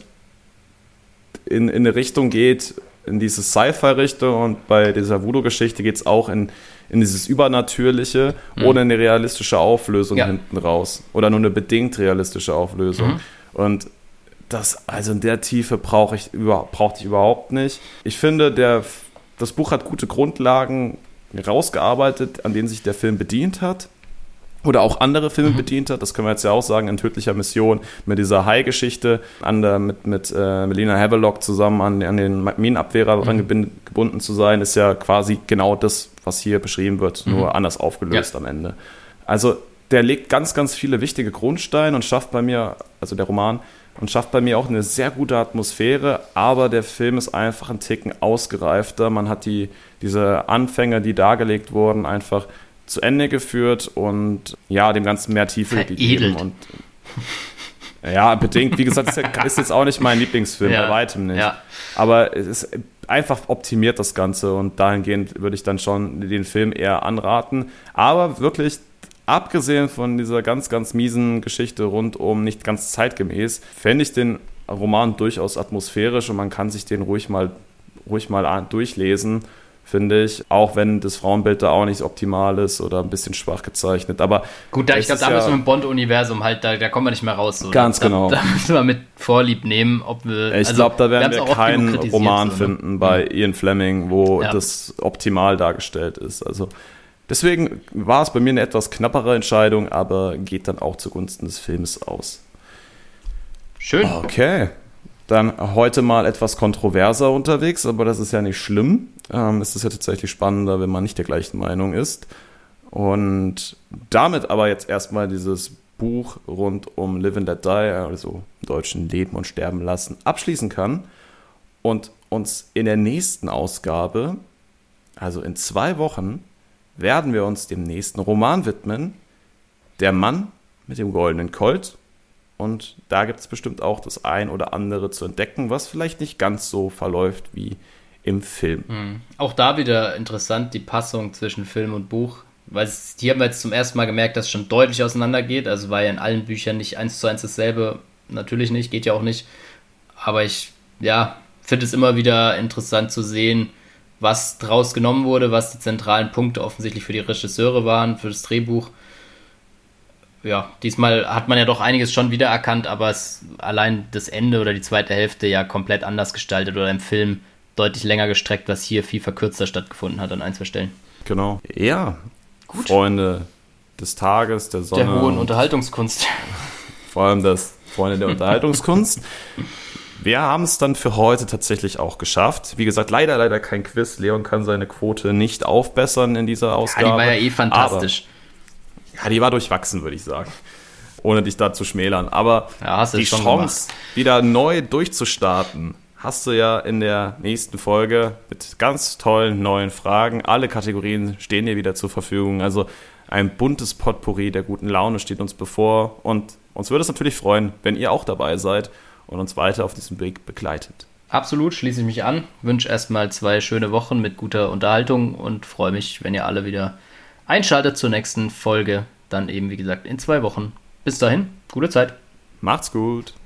in, in eine Richtung geht, in diese Sci-Fi-Richtung, und bei dieser Voodoo-Geschichte geht es auch in, in dieses Übernatürliche, mhm. ohne eine realistische Auflösung ja. hinten raus. Oder nur eine bedingt realistische Auflösung. Mhm. Und das, also in der Tiefe brauche ich, brauchte ich überhaupt nicht. Ich finde, der, das Buch hat gute Grundlagen rausgearbeitet, an denen sich der Film bedient hat. Oder auch andere Filme mhm. bedient hat, das können wir jetzt ja auch sagen, in Tödlicher Mission mit dieser Hai-Geschichte, an der, mit, mit äh, Melina Havelock zusammen an, an den Minenabwehrer mhm. dran gebunden zu sein, ist ja quasi genau das, was hier beschrieben wird, mhm. nur anders aufgelöst ja. am Ende. Also der legt ganz, ganz viele wichtige Grundsteine und schafft bei mir, also der Roman, und schafft bei mir auch eine sehr gute Atmosphäre, aber der Film ist einfach ein Ticken ausgereifter. Man hat die, diese Anfänge, die dargelegt wurden, einfach zu Ende geführt und ja, dem Ganzen mehr Tiefe
Veredelt.
gegeben. Und ja, bedingt. Wie gesagt, ist, ja, ist jetzt auch nicht mein Lieblingsfilm, ja. bei weitem nicht.
Ja.
Aber es ist einfach optimiert das Ganze und dahingehend würde ich dann schon den Film eher anraten. Aber wirklich, abgesehen von dieser ganz, ganz miesen Geschichte rundum, nicht ganz zeitgemäß, fände ich den Roman durchaus atmosphärisch und man kann sich den ruhig mal, ruhig mal durchlesen, finde ich, auch wenn das Frauenbild da auch nicht optimal ist oder ein bisschen schwach gezeichnet. Aber
gut, da, ich glaube, da müssen wir im Bond-Universum halt, da, da kommen wir nicht mehr raus. So.
Ganz
da,
genau.
Da, da müssen wir mit Vorlieb nehmen, ob wir...
Ich also, glaube, da werden wir, wir keinen Roman so, finden bei Ian Fleming, wo ja. das optimal dargestellt ist. Also deswegen war es bei mir eine etwas knappere Entscheidung, aber geht dann auch zugunsten des Films aus.
Schön.
Okay. Dann heute mal etwas kontroverser unterwegs, aber das ist ja nicht schlimm. Ähm, es ist ja tatsächlich spannender, wenn man nicht der gleichen Meinung ist. Und damit aber jetzt erstmal dieses Buch rund um Live and Let Die, also im Deutschen Leben und Sterben lassen, abschließen kann und uns in der nächsten Ausgabe, also in zwei Wochen, werden wir uns dem nächsten Roman widmen, Der Mann mit dem goldenen Colt. Und da gibt es bestimmt auch das ein oder andere zu entdecken, was vielleicht nicht ganz so verläuft wie im Film.
Mhm. Auch da wieder interessant, die Passung zwischen Film und Buch. Weil es, hier haben wir jetzt zum ersten Mal gemerkt, dass es schon deutlich auseinander geht. Also war ja in allen Büchern nicht eins zu eins dasselbe. Natürlich nicht, geht ja auch nicht. Aber ich ja, finde es immer wieder interessant zu sehen, was draus genommen wurde, was die zentralen Punkte offensichtlich für die Regisseure waren, für das Drehbuch. Ja, diesmal hat man ja doch einiges schon wiedererkannt, aber es allein das Ende oder die zweite Hälfte ja komplett anders gestaltet oder im Film deutlich länger gestreckt, was hier viel verkürzter stattgefunden hat an ein, zwei Stellen.
Genau. Ja, gut. Freunde des Tages, der Sonne.
Der hohen Unterhaltungskunst.
Vor allem das Freunde der Unterhaltungskunst. Wir haben es dann für heute tatsächlich auch geschafft. Wie gesagt, leider, leider kein Quiz. Leon kann seine Quote nicht aufbessern in dieser Ausgabe.
Ja, die war ja eh fantastisch.
Aber, ja, die war durchwachsen, würde ich sagen. Ohne dich da zu schmälern. Aber
ja, hast du
die
schon
Chance,
gemacht.
wieder neu durchzustarten, hast du ja in der nächsten Folge mit ganz tollen neuen Fragen. Alle Kategorien stehen dir wieder zur Verfügung. Also ein buntes Potpourri der guten Laune steht uns bevor. Und uns würde es natürlich freuen, wenn ihr auch dabei seid und uns weiter auf diesem Weg begleitet.
Absolut, schließe ich mich an. Wünsche erstmal zwei schöne Wochen mit guter Unterhaltung und freue mich, wenn ihr alle wieder einschaltet zur nächsten Folge. Dann eben, wie gesagt, in zwei Wochen. Bis dahin, gute Zeit.
Macht's gut.